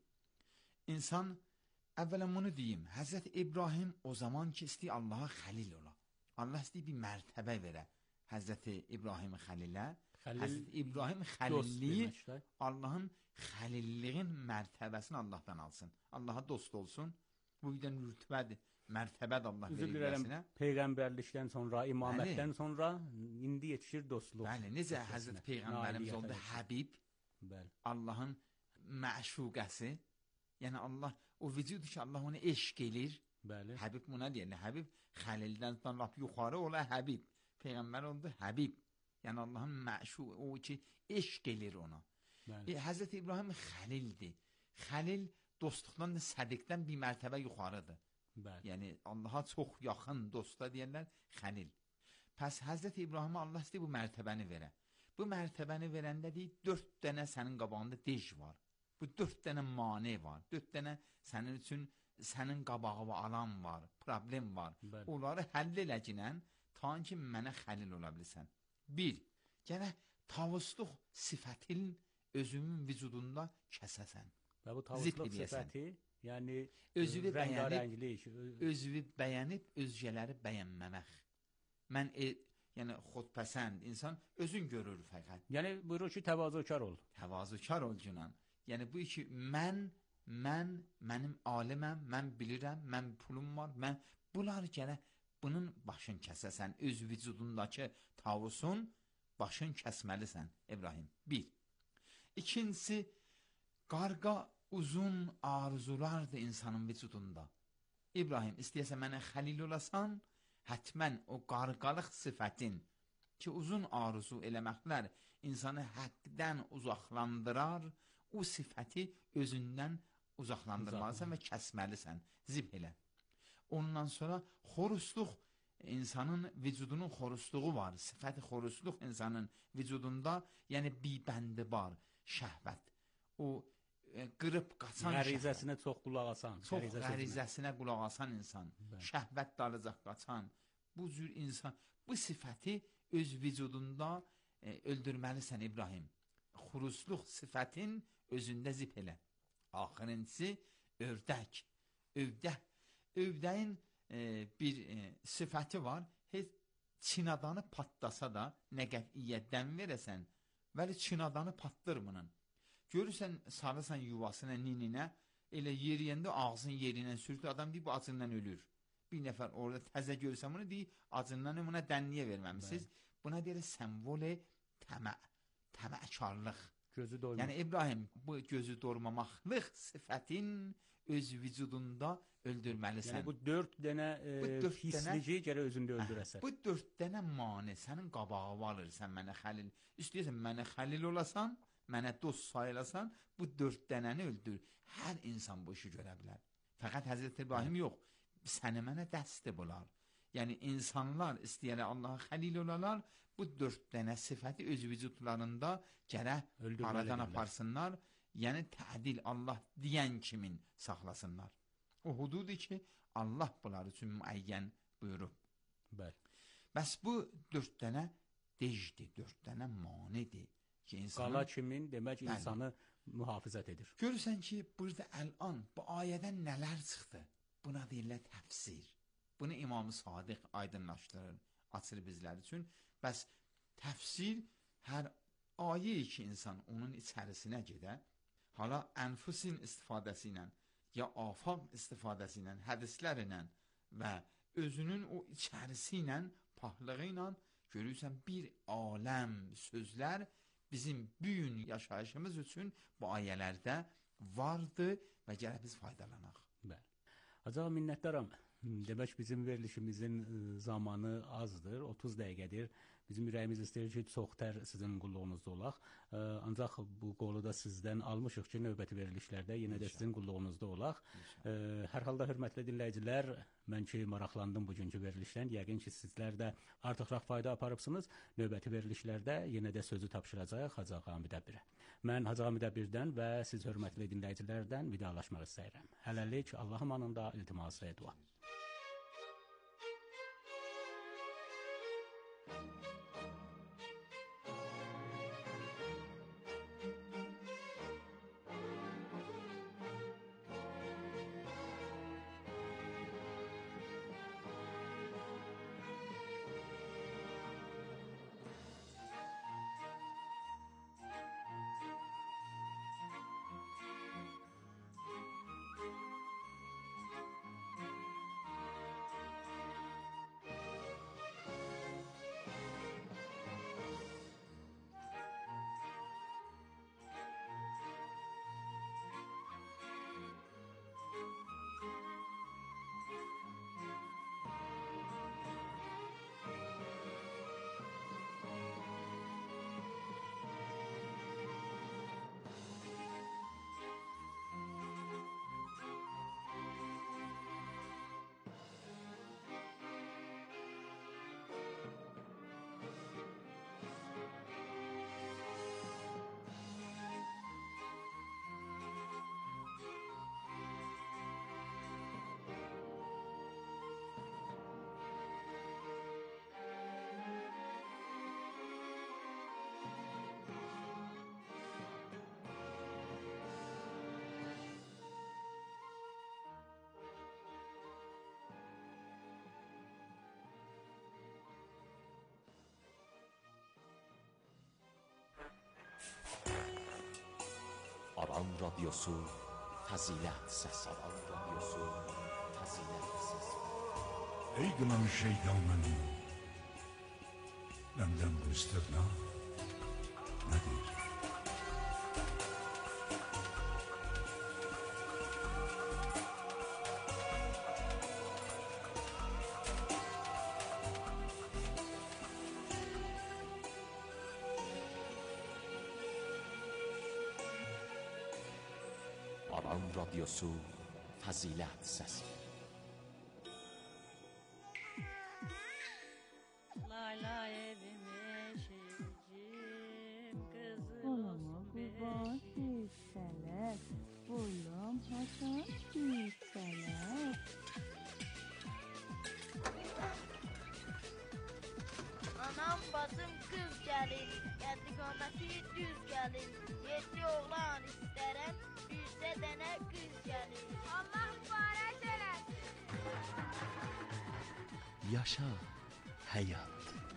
İnsan, əvvələn bunu deyim, Həzrət İbrahim o zaman ki, istəyir Allaha xəlil ola. Allah istəyir bir mərtəbə verə Həzrəti İbrahim xəlilə. Xəlil Həzrəti İbrahim xəlilliyi Allahın xəlilliyin mərtəbəsini Allahdan alsın. Allaha dost olsun. Bu bir dənə rütbədir, mərtəbədir Allah verilməsinə. Peyğəmbərlikdən sonra, imamətdən Bəli. sonra indi yetişir dostluq. Bəli, necə Həzrəti Peyğəmbərimiz oldu Həbib, Bəli. Allahın məşuqəsi. Yəni Allah, o vücudu ki Allah onu eşq elir. Bəli. Həbib buna deyir, Həbib xəlildən lap yuxarı ola Həbib. Peyğəmbər oldu Həbib. Yəni Allahın məşuq, o ki eşq elir ona. E, Həzrət İbrahim xəlildir. Xəlil dostluqdan da sədiqdən bir mərtəbə yuxarıdır. Bəli. Yəni Allaha çox yaxın dostlar deyirlər xəlil. Pəs Həzrət İbrahimə Allah istəyir bu mərtəbəni verə. Bu mərtəbəni verəndə deyir, dörd dənə sənin qabağında dej var. Bu dörd dənə mane var. Dörd dənə sənin üçün sənin qabağı və alan var, problem var. Bəli. Onları həll eləcinən, ta ki mənə xəlil ola bilirsən. Bir, gənə tavusluq sifətin özümün vücudunda kəsəsən. Və bu tavusluq sifəti, yəni özünü bəyənib, öz... özünü bəyənib, özgələri bəyənməmək. Mən, e, yəni xodpəsənd insan özün görür fəqət. Yəni buyurur ki, təvazökar ol. Təvazökar ol günan. Yəni bu ki, mən Mən, mənim aliməm, mən bilirəm, mən pulum var, mən bunlar gələ, bunun başın kəsəsən, öz vücudundakı tavusun başın kəsməlisən, İbrahim. Bir. İkincisi, qarqa uzun arzulardır insanın vücudunda. İbrahim, istəyəsə mənə xəlil olasan, hətmən o qarqalıq sifətin ki, uzun arzu eləməklər insanı həqdən uzaqlandırar, o sifəti özündən uzaqlandırmalısan və kəsməlisən, zib elə. Ondan sonra xorusluq, insanın vücudunun xorusluğu var, sifəti xorusluq insanın vücudunda, yəni bibəndibar, şəhvət, o e, qırıb qaçan Qərizəsinə çox qulaq asan. Çox qərizəsinə qulaq asan insan, Bən. şəhvət dalacaq qaçan, bu cür insan, bu sifəti öz vücudunda e, öldürməlisən İbrahim. Xorusluq sifətin özündə zip elə. Axirincisi, ördək. Övdək. Övdəyin e, bir e, sifəti var, heç çinadanı patlasa da nə qətiyyətdən verəsən, vəli çinadanı patdırmının. Görürsən, sarısan yuvasına, nininə, elə yeriyəndə ağzın yerindən sürtü, adam deyib, bu acından ölür. Bir nəfər orada təzə görsən bunu, deyib, acından buna dənniyə verməmişsiniz. Buna deyir, səmvoli təmə, təməkarlıq. Gözü doymaq. Yəni, İbrahim, bu gözü doymamaqlıq sifətin öz vücudunda öldürməlisən. Yəni, bu dörd dənə e, pislici gərək özündə öldürəsən. Bu dörd dənə mani sənin qabağı alırsan mənə xəlil. İstəyirsən, mənə xəlil olasan, mənə dost sayılasan, bu dörd dənəni öldür. Hər insan bu işi görə bilər. Fəqət Həzrət İbrahim yox, səni mənə dəsti bular. Yəni, insanlar istəyərək Allaha xəlil olalar, bu dörd dənə sifəti öz vücudlarında gərək aradan aparsınlar, yəni tədil Allah deyən kimin saxlasınlar. O hududur ki, Allah bunlar üçün müəyyən buyurub. Bəli. Bəs bu dörd dənə deyicdir, dörd dənə manidir. Qala kimin demək bəli, insanı mühafizət edir. Görürsən ki, burada əl-an bu ayədən nələr çıxdı? Buna deyirlər təfsir. Bunu İmam-ı Sadiq aydınlaşdırır, açır bizlər üçün. Bəs təfsir hər ayə ki, insan onun içərisinə gedə, hala ənfusin istifadəsi ilə, ya afaq istifadəsi ilə, hədislər ilə və özünün o içərisi ilə, pahlığı ilə görürsən bir aləm sözlər bizim büyün yaşayışımız üçün bu ayələrdə vardı və gərək biz faydalanaq. Bəli. Acaba minnətdaram. Demək bizim verilişimizin zamanı azdır, otuz dəqiqədir. Bizim ürəyimiz istəyir ki, çox tər sizin qulluğunuzda olaq. Ancaq bu qolu da sizdən almışıq ki, növbəti verilişlərdə yenə də sizin qulluğunuzda olaq. Hər halda hörmətli dinləyicilər, mən ki maraqlandım bugünkü verilişdən. Yəqin ki, sizlər də artıqraq fayda aparıbsınız. Növbəti verilişlərdə yenə də sözü tapşıracaq Hacı Ağa Müdəbbirə. Mən Hacı Ağa Müdəbbirdən və siz hörmətli dinləyicilərdən vidalaşmaq istəyirəm. Hələlik Allahın anında iltimas və dua. Aran Radyosu Fəzilət Səs. Aran Radyosu Fəzilət Səs. Ey qınan şeytanın, məndən bu istirna nədir? Aran Radyosu Fəzilət Səsi. Lay lay evime şircim kızım Baş yükseler, boyum haşan yükseler. Anam bacım kız gəlir, qədiqaməti düz gəlir. Yeddi oğlan istərəm, yüzdə dənə qız gəlir. Allah mübarək eləsin. Yaşa həyat.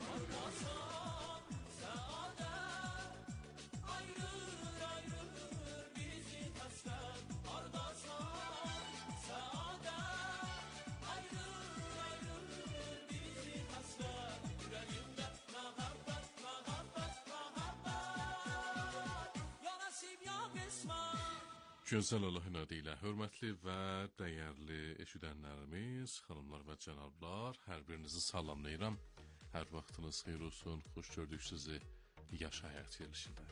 Gözəl Allahın adı ilə hörmətli və dəyərli eşidənlərimiz, xanımlar və cənablar, hər birinizi salamlayıram. Hər vaxtınız xeyir olsun, xoş gördük sizi Yaşa Həyat verilişində.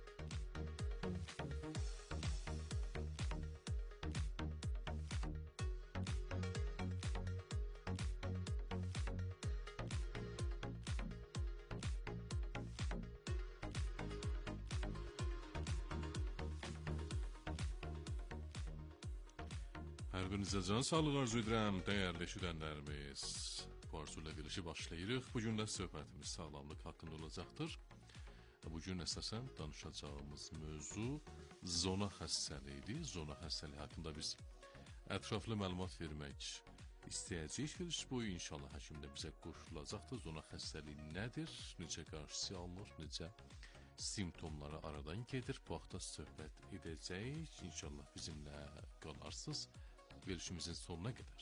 Hər birinizə can sağlığı arzu edirəm, dəyərli eşidənlərimiz. Bu arzu ilə verilişi başlayırıq. Bugün də söhbətimiz sağlamlıq haqqında olacaqdır. Bugün əsasən danışacağımız mövzu zona xəstəliyidir. Zona xəstəliyi haqqında biz ətraflı məlumat vermək istəyəcəyik. Veriliş boyu inşallah həkim də bizə qoşulacaqdır. Zona xəstəliyi nədir, necə qarşısı alınır, necə simptomları aradan gedir. Bu haqda söhbət edəcəyik. İnşallah bizimlə qalarsınız. Verilişimizin sonuna qədər.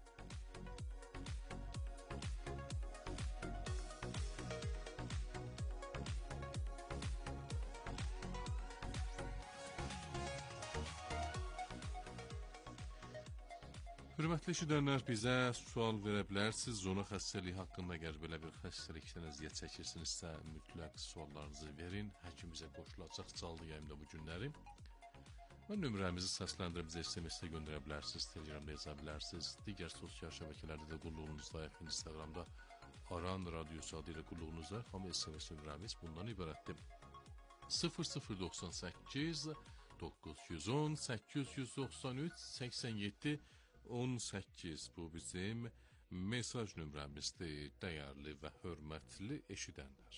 Hörmətli eşidənlər, bizə sual verə bilərsiniz. Zona xəstəliyi haqqında əgər belə bir xəstəlikdən əziyyət çəkirsinizsə, mütləq suallarınızı verin. Həkim bizə qoşulacaq canlı yayımda bu günləri. Və nömrəmizi səsləndirib bizə S M S-də göndərə bilərsiniz, Telegramda yaza bilərsiniz. Digər sosial şəbəkələrdə də qulluğunuzda, Instagramda Aran Radyosu adı ilə qulluğunuzda. Amma S M S nömrəmiz bundan ibarətdir. sıfır sıfır doxsan səkkiz doqquz yüz on səkkiz yüz doxsan üç səksən yeddi on səkkiz. Bu bizim mesaj nömrəmizdir, dəyərli və hörmətli eşidənlər.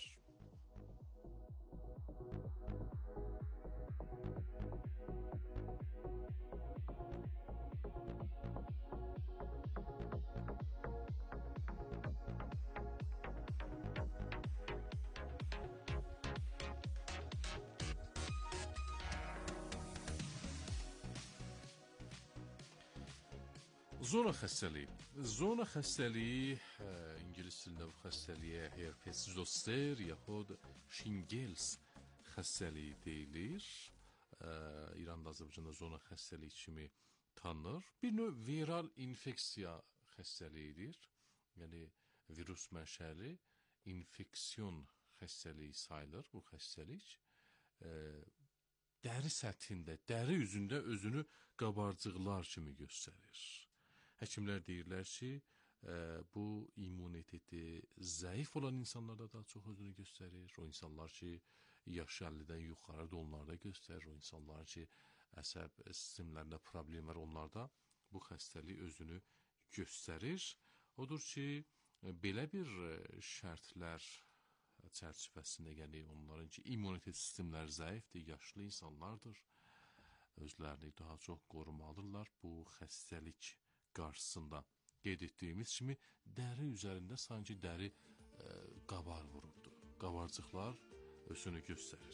Zona xəstəliyi. Zona xəstəliyi, ə, İngilis dilində bu xəstəliyə herpes zoster yaxud shingles xəstəliyi deyilir. Ə, İranda, Azərbaycanda zona xəstəliyi kimi tanınır. Bir növ viral infeksiya xəstəliyidir. Yəni virus mənşəli infeksiyon xəstəliyi sayılır bu xəstəlik. Ə, dəri səthində, dəri üzündə özünü qabarcıqlar kimi göstərir. Həkimlər deyirlər ki, ə, bu immuniteti zəif olan insanlarda daha çox özünü göstərir. O insanlar ki, yaşı əllidən yuxarıda onlarda göstərir. O insanlar ki, əsəb sistemlərində problem var, onlarda bu xəstəlik özünü göstərir. Odur ki, belə bir şərtlər çərçivəsində, yəni onların ki, immunitet sistemləri zəifdir, yaşlı insanlardır. Özlərini daha çox qorumalıdırlar bu xəstəlik qarşısında. Qeyd etdiyimiz kimi dəri üzərində sanki dəri ə, qabar vurubdur. Qabarcıqlar özünü göstərir.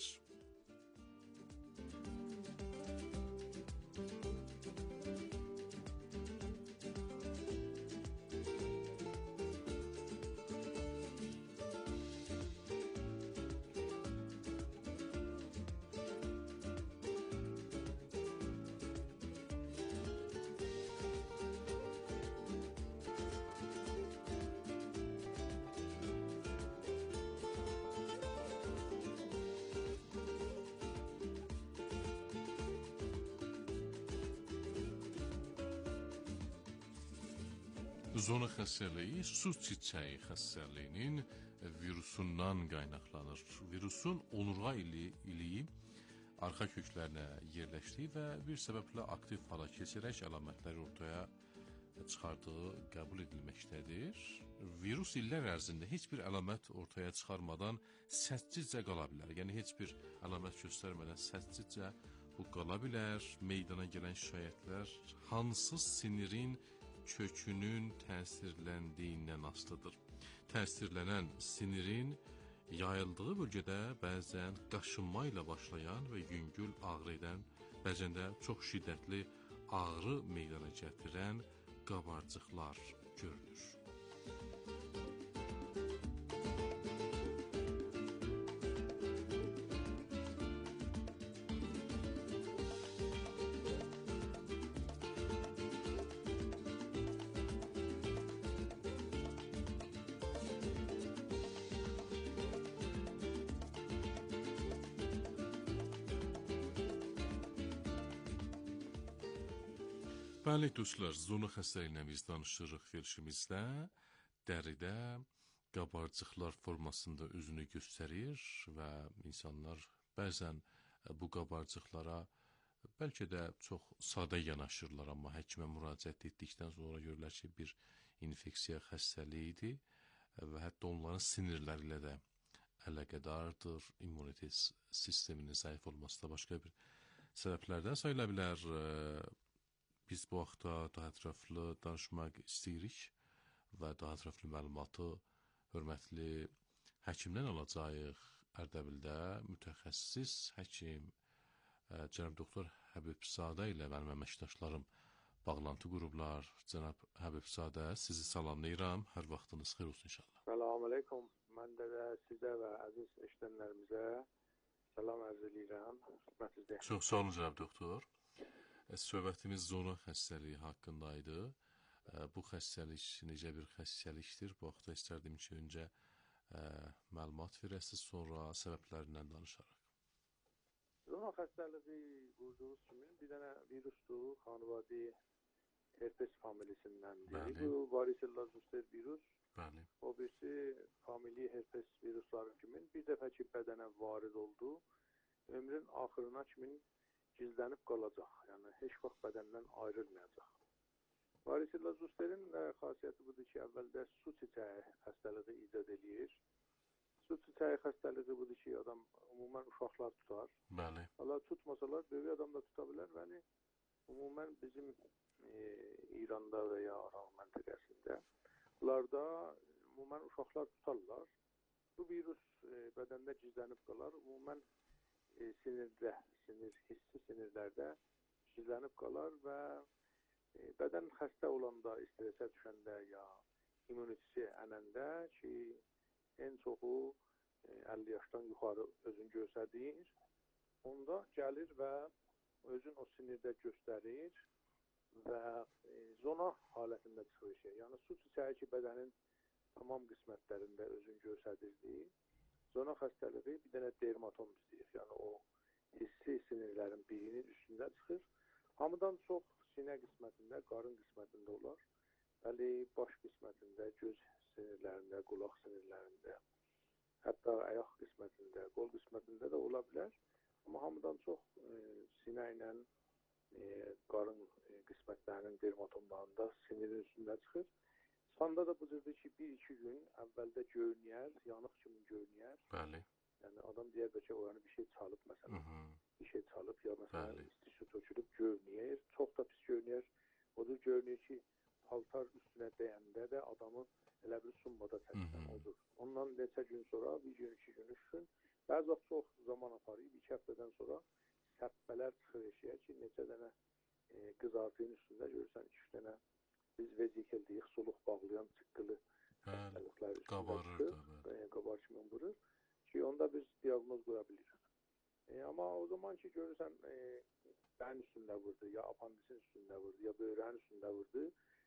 Zona xəstəliyi su çiçəyi xəstəliyinin virusundan qaynaqlanır. Virusun onurğa ili, iliyi arxa köklərinə yerləşdiyi və bir səbəblə aktiv hala keçərək əlamətləri ortaya çıxardığı qəbul edilməkdədir. Virus illər ərzində heç bir əlamət ortaya çıxarmadan səssizcə qala bilər. Yəni heç bir əlamət göstərmədən səssizcə bu qala bilər. Meydana gələn şikayətlər hansı sinirin kökünün təsirləndiyindən asılıdır. Təsirlənən sinirin yayıldığı bölgədə bəzən qaşınma ilə başlayan və yüngül ağrı edən, bəzən də çox şiddətli ağrı meydana gətirən qabarcıqlar görülür. Bəli dostlar, zona xəstəliyinə biz danışırıq verilişimizdə. Dəridə qabarcıqlar formasında özünü göstərir və insanlar bəzən bu qabarcıqlara bəlkə də çox sadə yanaşırlar, amma həkimə müraciət etdikdən sonra görürlər ki, bir infeksiya xəstəliyidir və hətta onların sinirləri ilə də əlaqədardır. İmmunitet sisteminin zəif olması da başqa bir səbəblərdən sayıla bilər. Biz bu vaxtda daha ətraflı danışmaq istəyirik və daha ətraflı məlumatı hörmətli həkimdən alacağıq. Ərdəbildə mütəxəssis həkim cənab doktor Həbibzadə ilə mənim əməkdaşlarım bağlantı qurublar. Cənab Həbibzadə, sizi salamlayıram. Hər vaxtınız xeyir olsun inşallah. Salam aleykum. Mən də sizə və əziz eşidənlərimizə salam ərz edirəm. Çox sağ olun cənab doktor. Söhbətimiz zona xəstəliyi haqqında idi. Bu xəstəlik necə bir xəstəlikdir? Bu vaxtda istərdim ki, öncə ə, məlumat verəsiniz, sonra səbəblərindən danışaraq. Zona xəstəliyi vurduğunuz kimi bir dənə virusdur, xanvadi herpes familiyasındandır. Bu varicella zoster virus. Bəli. O birisi famili herpes virusları kimi bir dəfə ki bədənə varid oldu, ömrün axırına kimi gizlənib qalacaq. Yəni, heç vaxt bədəndən ayrılmayacaq. Varicella zosterin xasiyyəti budur ki, əvvəldə su çiçəyi xəstəliyi icad edir. Su çiçəyi xəstəliyi budur ki, adam ümumən uşaqlar tutar. Bəli. Allah tutmasalar, böyük adam da tuta bilər. Yəni, ümumən bizim e, İranda və ya Aral məntəqəsində bunlarda ümumən uşaqlar tutarlar. Bu virus e, bədəndə gizlənib qalar. Ümumən e, sinirdə, sinir, hissi sinirlərdə gizlənib qalar və e, bədən xəstə olanda, stressə düşəndə ya immunitesi ənəndə ki, ən çoxu e, əlli yaşdan yuxarı özünü göstərir, onda gəlir və özün o sinirdə göstərir və e, zona halətində çıxır şey. Yəni, su çiçəyi ki, bədənin tamam qismətlərində özünü göstərirdi. Zona xəstəliyi bir dənə dermatom istəyir. Yəni, o hissi sinirlərin birinin üstündə çıxır. Hamıdan çox sinə qismətində, qarın qismətində olar. Bəli, baş qismətində, göz sinirlərində, qulaq sinirlərində, hətta ayaq qismətində, qol qismətində də ola bilər. Amma hamıdan çox e, sinə ilə e, qarın e, qismətlərinin dermatomlarında sinirin üstündə çıxır. Sanda da bu cürdə ki, bir iki gün əvvəldə görünər, yanıq kimi görünər. Bəli. Yəni, adam deyər ki, o yəni bir şey çalıb, məsələn. Hı -hı. Bir şey çalıb, ya məsələn, Bəli. isti su tökülüb görünür. Çox da pis görünür. Odur görünür ki, paltar üstünə dəyəndə də adamı elə bir summada çəksən odur. Ondan neçə gün sonra, bir gün, iki gün, üç gün, bəzi vaxt çox zaman aparıyıb, iki həftədən sonra səpbələr çıxır eşiyə ki, neçə dənə e, qızartının üstündə görürsən, iki dənə biz vezikel deyik, soluq bağlayan çıqqılı xəstəliklər üstündə çıxır, qabar kimi vurur ki, onda biz diaqnoz qura bilirik. E, amma o zaman ki, görürsən, e, bəyin üstündə vurdu, ya apandisin üstündə vurdu, ya böyrənin üstündə vurdu,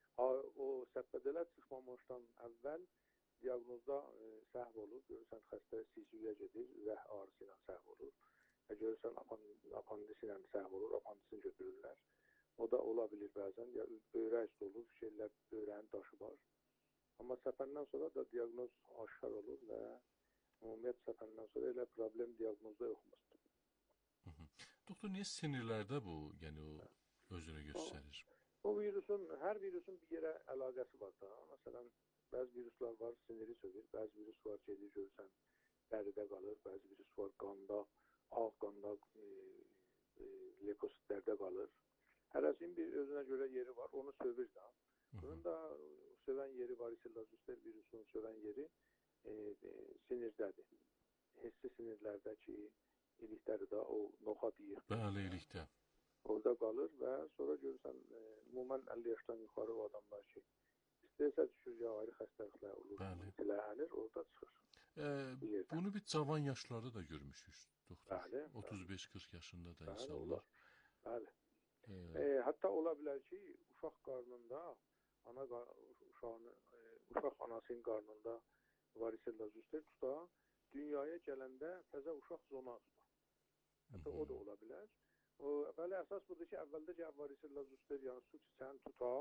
o səpbədələr çıxmamışdan əvvəl diaqnozda e, səhv olur, görürsən, xəstə sisiyə gedir, rəh ağrısı ilə səhv olur, e, görürsən, apandis ilə səhv olur, apandisini götürürlər. O da ola bilir bəzən. Ya böyrək üstü olur, şeylər böyrəyin daşı var. Amma səfəndən sonra da diaqnoz aşkar olur və ümumiyyət səfəndən sonra elə problem diaqnozda yoxmuşdur. Doktor, niyə sinirlərdə bu, yəni o özünü göstərir? O virusun, hər virusun bir yerə əlaqəsi var da. Məsələn, bəzi viruslar var, siniri sövür, bəzi virus var, gedir görürsən, dəridə qalır, bəzi virus var, qanda, ağ qanda, e, e, leykositlərdə qalır. Hərəsinin bir özünə görə yeri var, onu sövür da. Bunun da sövən yeri varicella zoster virusunun sövən yeri e, e, sinirdədir. Hissi sinirlərdəki ilikləri də o noxat yığır. Bəli, ilikdə. Orada qalır və sonra görürsən, e, ümumən əlli yaşdan yuxarı o adamlar ki, istəyirsə düşür, ya ayrı xəstəliklər olur, dilənir, orada çıxır. E, bunu bir cavan yaşlarda da görmüşük, doktor. Bəli. otuz beş qırx yaşında da insanlar. Bəli. E, e, hətta ola bilər ki, uşaq qarnında, ana uşağını, e, uşaq anasının qarnında varicella zoster tuta, dünyaya gələndə təzə uşaq zona tuta. Hətta o da ola bilər. O, bəli, əsas budur ki, əvvəldəcə varicella zoster, yəni su çiçəni tuta,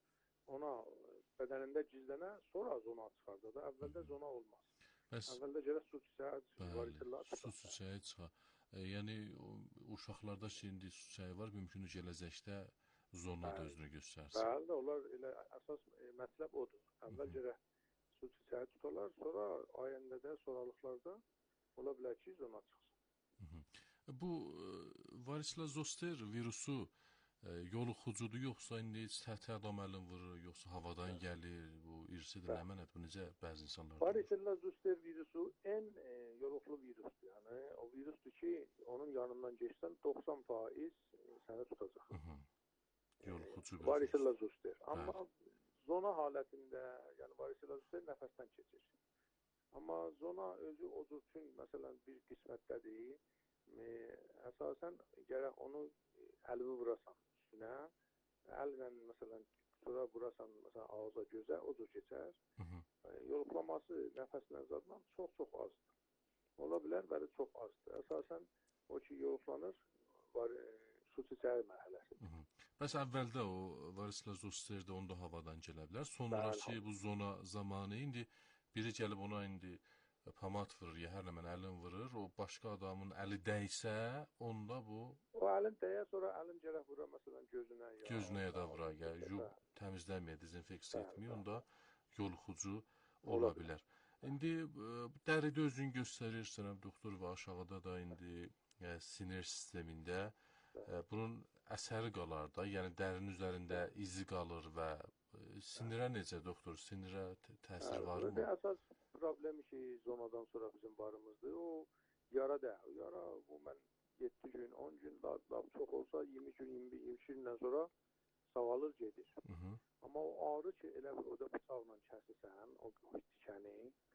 ona bədənində gizlənə, sonra zona çıxarda da, əvvəldə zona olmaz. Bəs, əvvəldə gələ su çiçəyi, varicella tuta. Su çiçəyi çıxa. E, yəni, o, uşaqlarda şimdi su çiçəyi var, mümkün gələcəkdə zona da özünü göstərsin. Bəli, onlar elə əsas e, mətləb odur. Əvvəlcə su çiçəyi tutarlar, sonra ayəndədə, sonralıqlarda ola bilər ki, zona çıxsın. Hı -hı. Bu e, varicella zoster virusu e, yoluxucudur, yoxsa indi sətə adam əlin vurur, yoxsa havadan gəlir, bu irsidir, nə mənət, bu necə bəzi insanlar? Varicella zoster virusu ən e, yoluxulu virusdur. Yəni, o virusdur ki, onun yanından geçsən doxsan faiz səni tutacaq. Hı -hı. Yoluxucu bir varicella zoster. Amma hə. Zona halətində, yəni varicella zoster nəfəsdən keçir. Amma zona özü odur üçün, məsələn, bir qismətdədir. E, əsasən gərək onu əlvi vurasan üstünə, əllə məsələn sonra vurasan məsələn ağza, gözə, odur keçər. Hı -hı. E, yoluxlaması nəfəslə zadla çox-çox azdır. Ola bilər, bəli çox azdır. Əsasən o ki yoluxlanır, var, e, su çiçəyi mərhələsi. Bəs əvvəldə o varicella zosterdə onda havadan gələ bilər. Sonraki bu zona zamanı indi biri gəlib ona indi pamat vurur, ya hər nəmən əlin vurur, o başqa adamın əli dəysə, onda bu... O əlin dəyə, sonra əlin gərək vura, məsələn, gözünə ya... Gözünə ya da vura, ya yub, təmizləməyə, dezinfeksiya etməyə, onda yoluxucu ola bilər. İndi dəridə özünü göstərir, sənəm doktor, və aşağıda da indi e, sinir sistemində e, bunun əsəri qalar da, yəni dərin üzərində izi qalır və e, sinirə necə doktor, sinirə təsir var mı? Əsas problemi ki, zonadan sonra bizim varımızdır, o yara da, yara bu mən yeddi gün, on gün, daha, daha çox olsa iyirmi gün, iyirmi iki gündən sonra sağalır gedir. Hı -hı. Amma o ağrı ki, elə bir orada bıçaqla kəsirsən, o dikəni,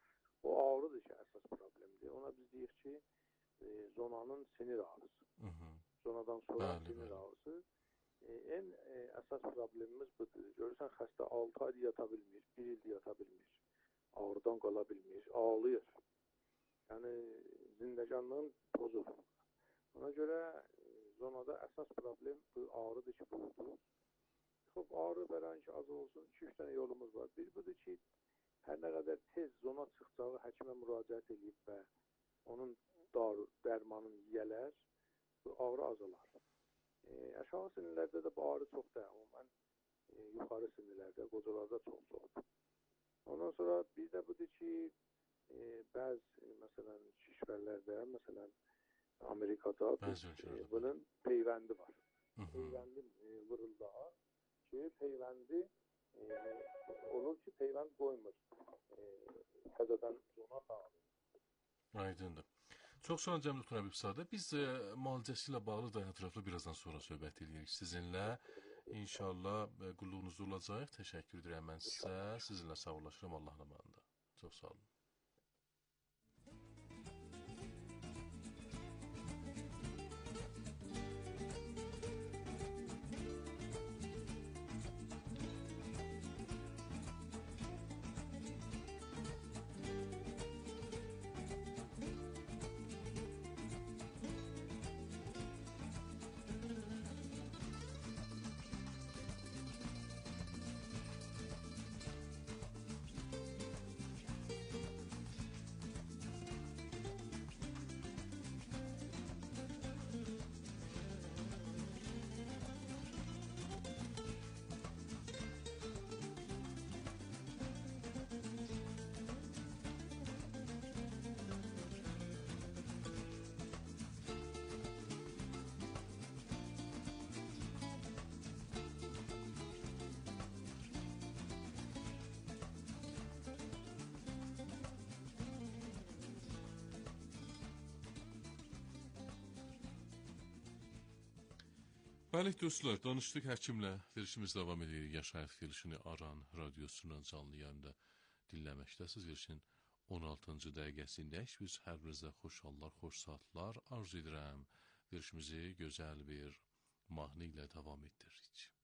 o ağrıdır ki, əsas problemdir. Ona biz deyik ki, e, zonanın sinir ağrısı. Hı -hı. Zonadan sonra bəli, sinir bəli. ağrısı. E, en e, əsas problemimiz budur. Görürsən, xəstə altı ay yata bilmir, bir il yata bilmir. Ağrıdan qala bilmir, ağlayır. Yəni, zindəcanlığın pozur. Ona görə e, zonada əsas problem bu ağrıdır ki, budur. Çox ağrı verən ki, az olsun, iki üç dənə yolumuz var. Bir budur ki, hər nə qədər tez zona çıxacağı həkimə müraciət edib və onun dar, dərmanını yiyələr, bu ağrı azalar. E, aşağı sinirlərdə də bu ağrı çox da, mən e, yuxarı sinirlərdə, qocalarda çox-çoxdur. Ondan sonra bir də budur ki, e, bəzi, məsələn, şişvərlərdə, məsələn, Amerikada e, bunun peyvəndi var. Hı -hı. Peyvəndi e, vururlar ki, peyvəndi e, olur ki, peyvənd qoymur. E, təzədən zona sağlayır. Aydındır. Çox sağ olun Cəmil Doktor Həbibzadə. Biz e, müalicəsi ilə bağlı da ətraflı birazdan sonra söhbət edirik sizinlə. İnşallah e, qulluğunuzda olacaq. Təşəkkür edirəm mən sizə. Sizinlə sağollaşıram Allahın amanında. Çox sağ olun. Bəli dostlar, danışdıq həkimlə. Verişimiz davam edir. Yaşayıq verilişini Aran radiosundan canlı yayında dinləməkdəsiniz. Verişin on altıncı dəqiqəsindəyik. Biz hər birinizə xoş hallar, xoş saatlar arzu edirəm. Verişimizi gözəl bir mahnı ilə davam etdiririk.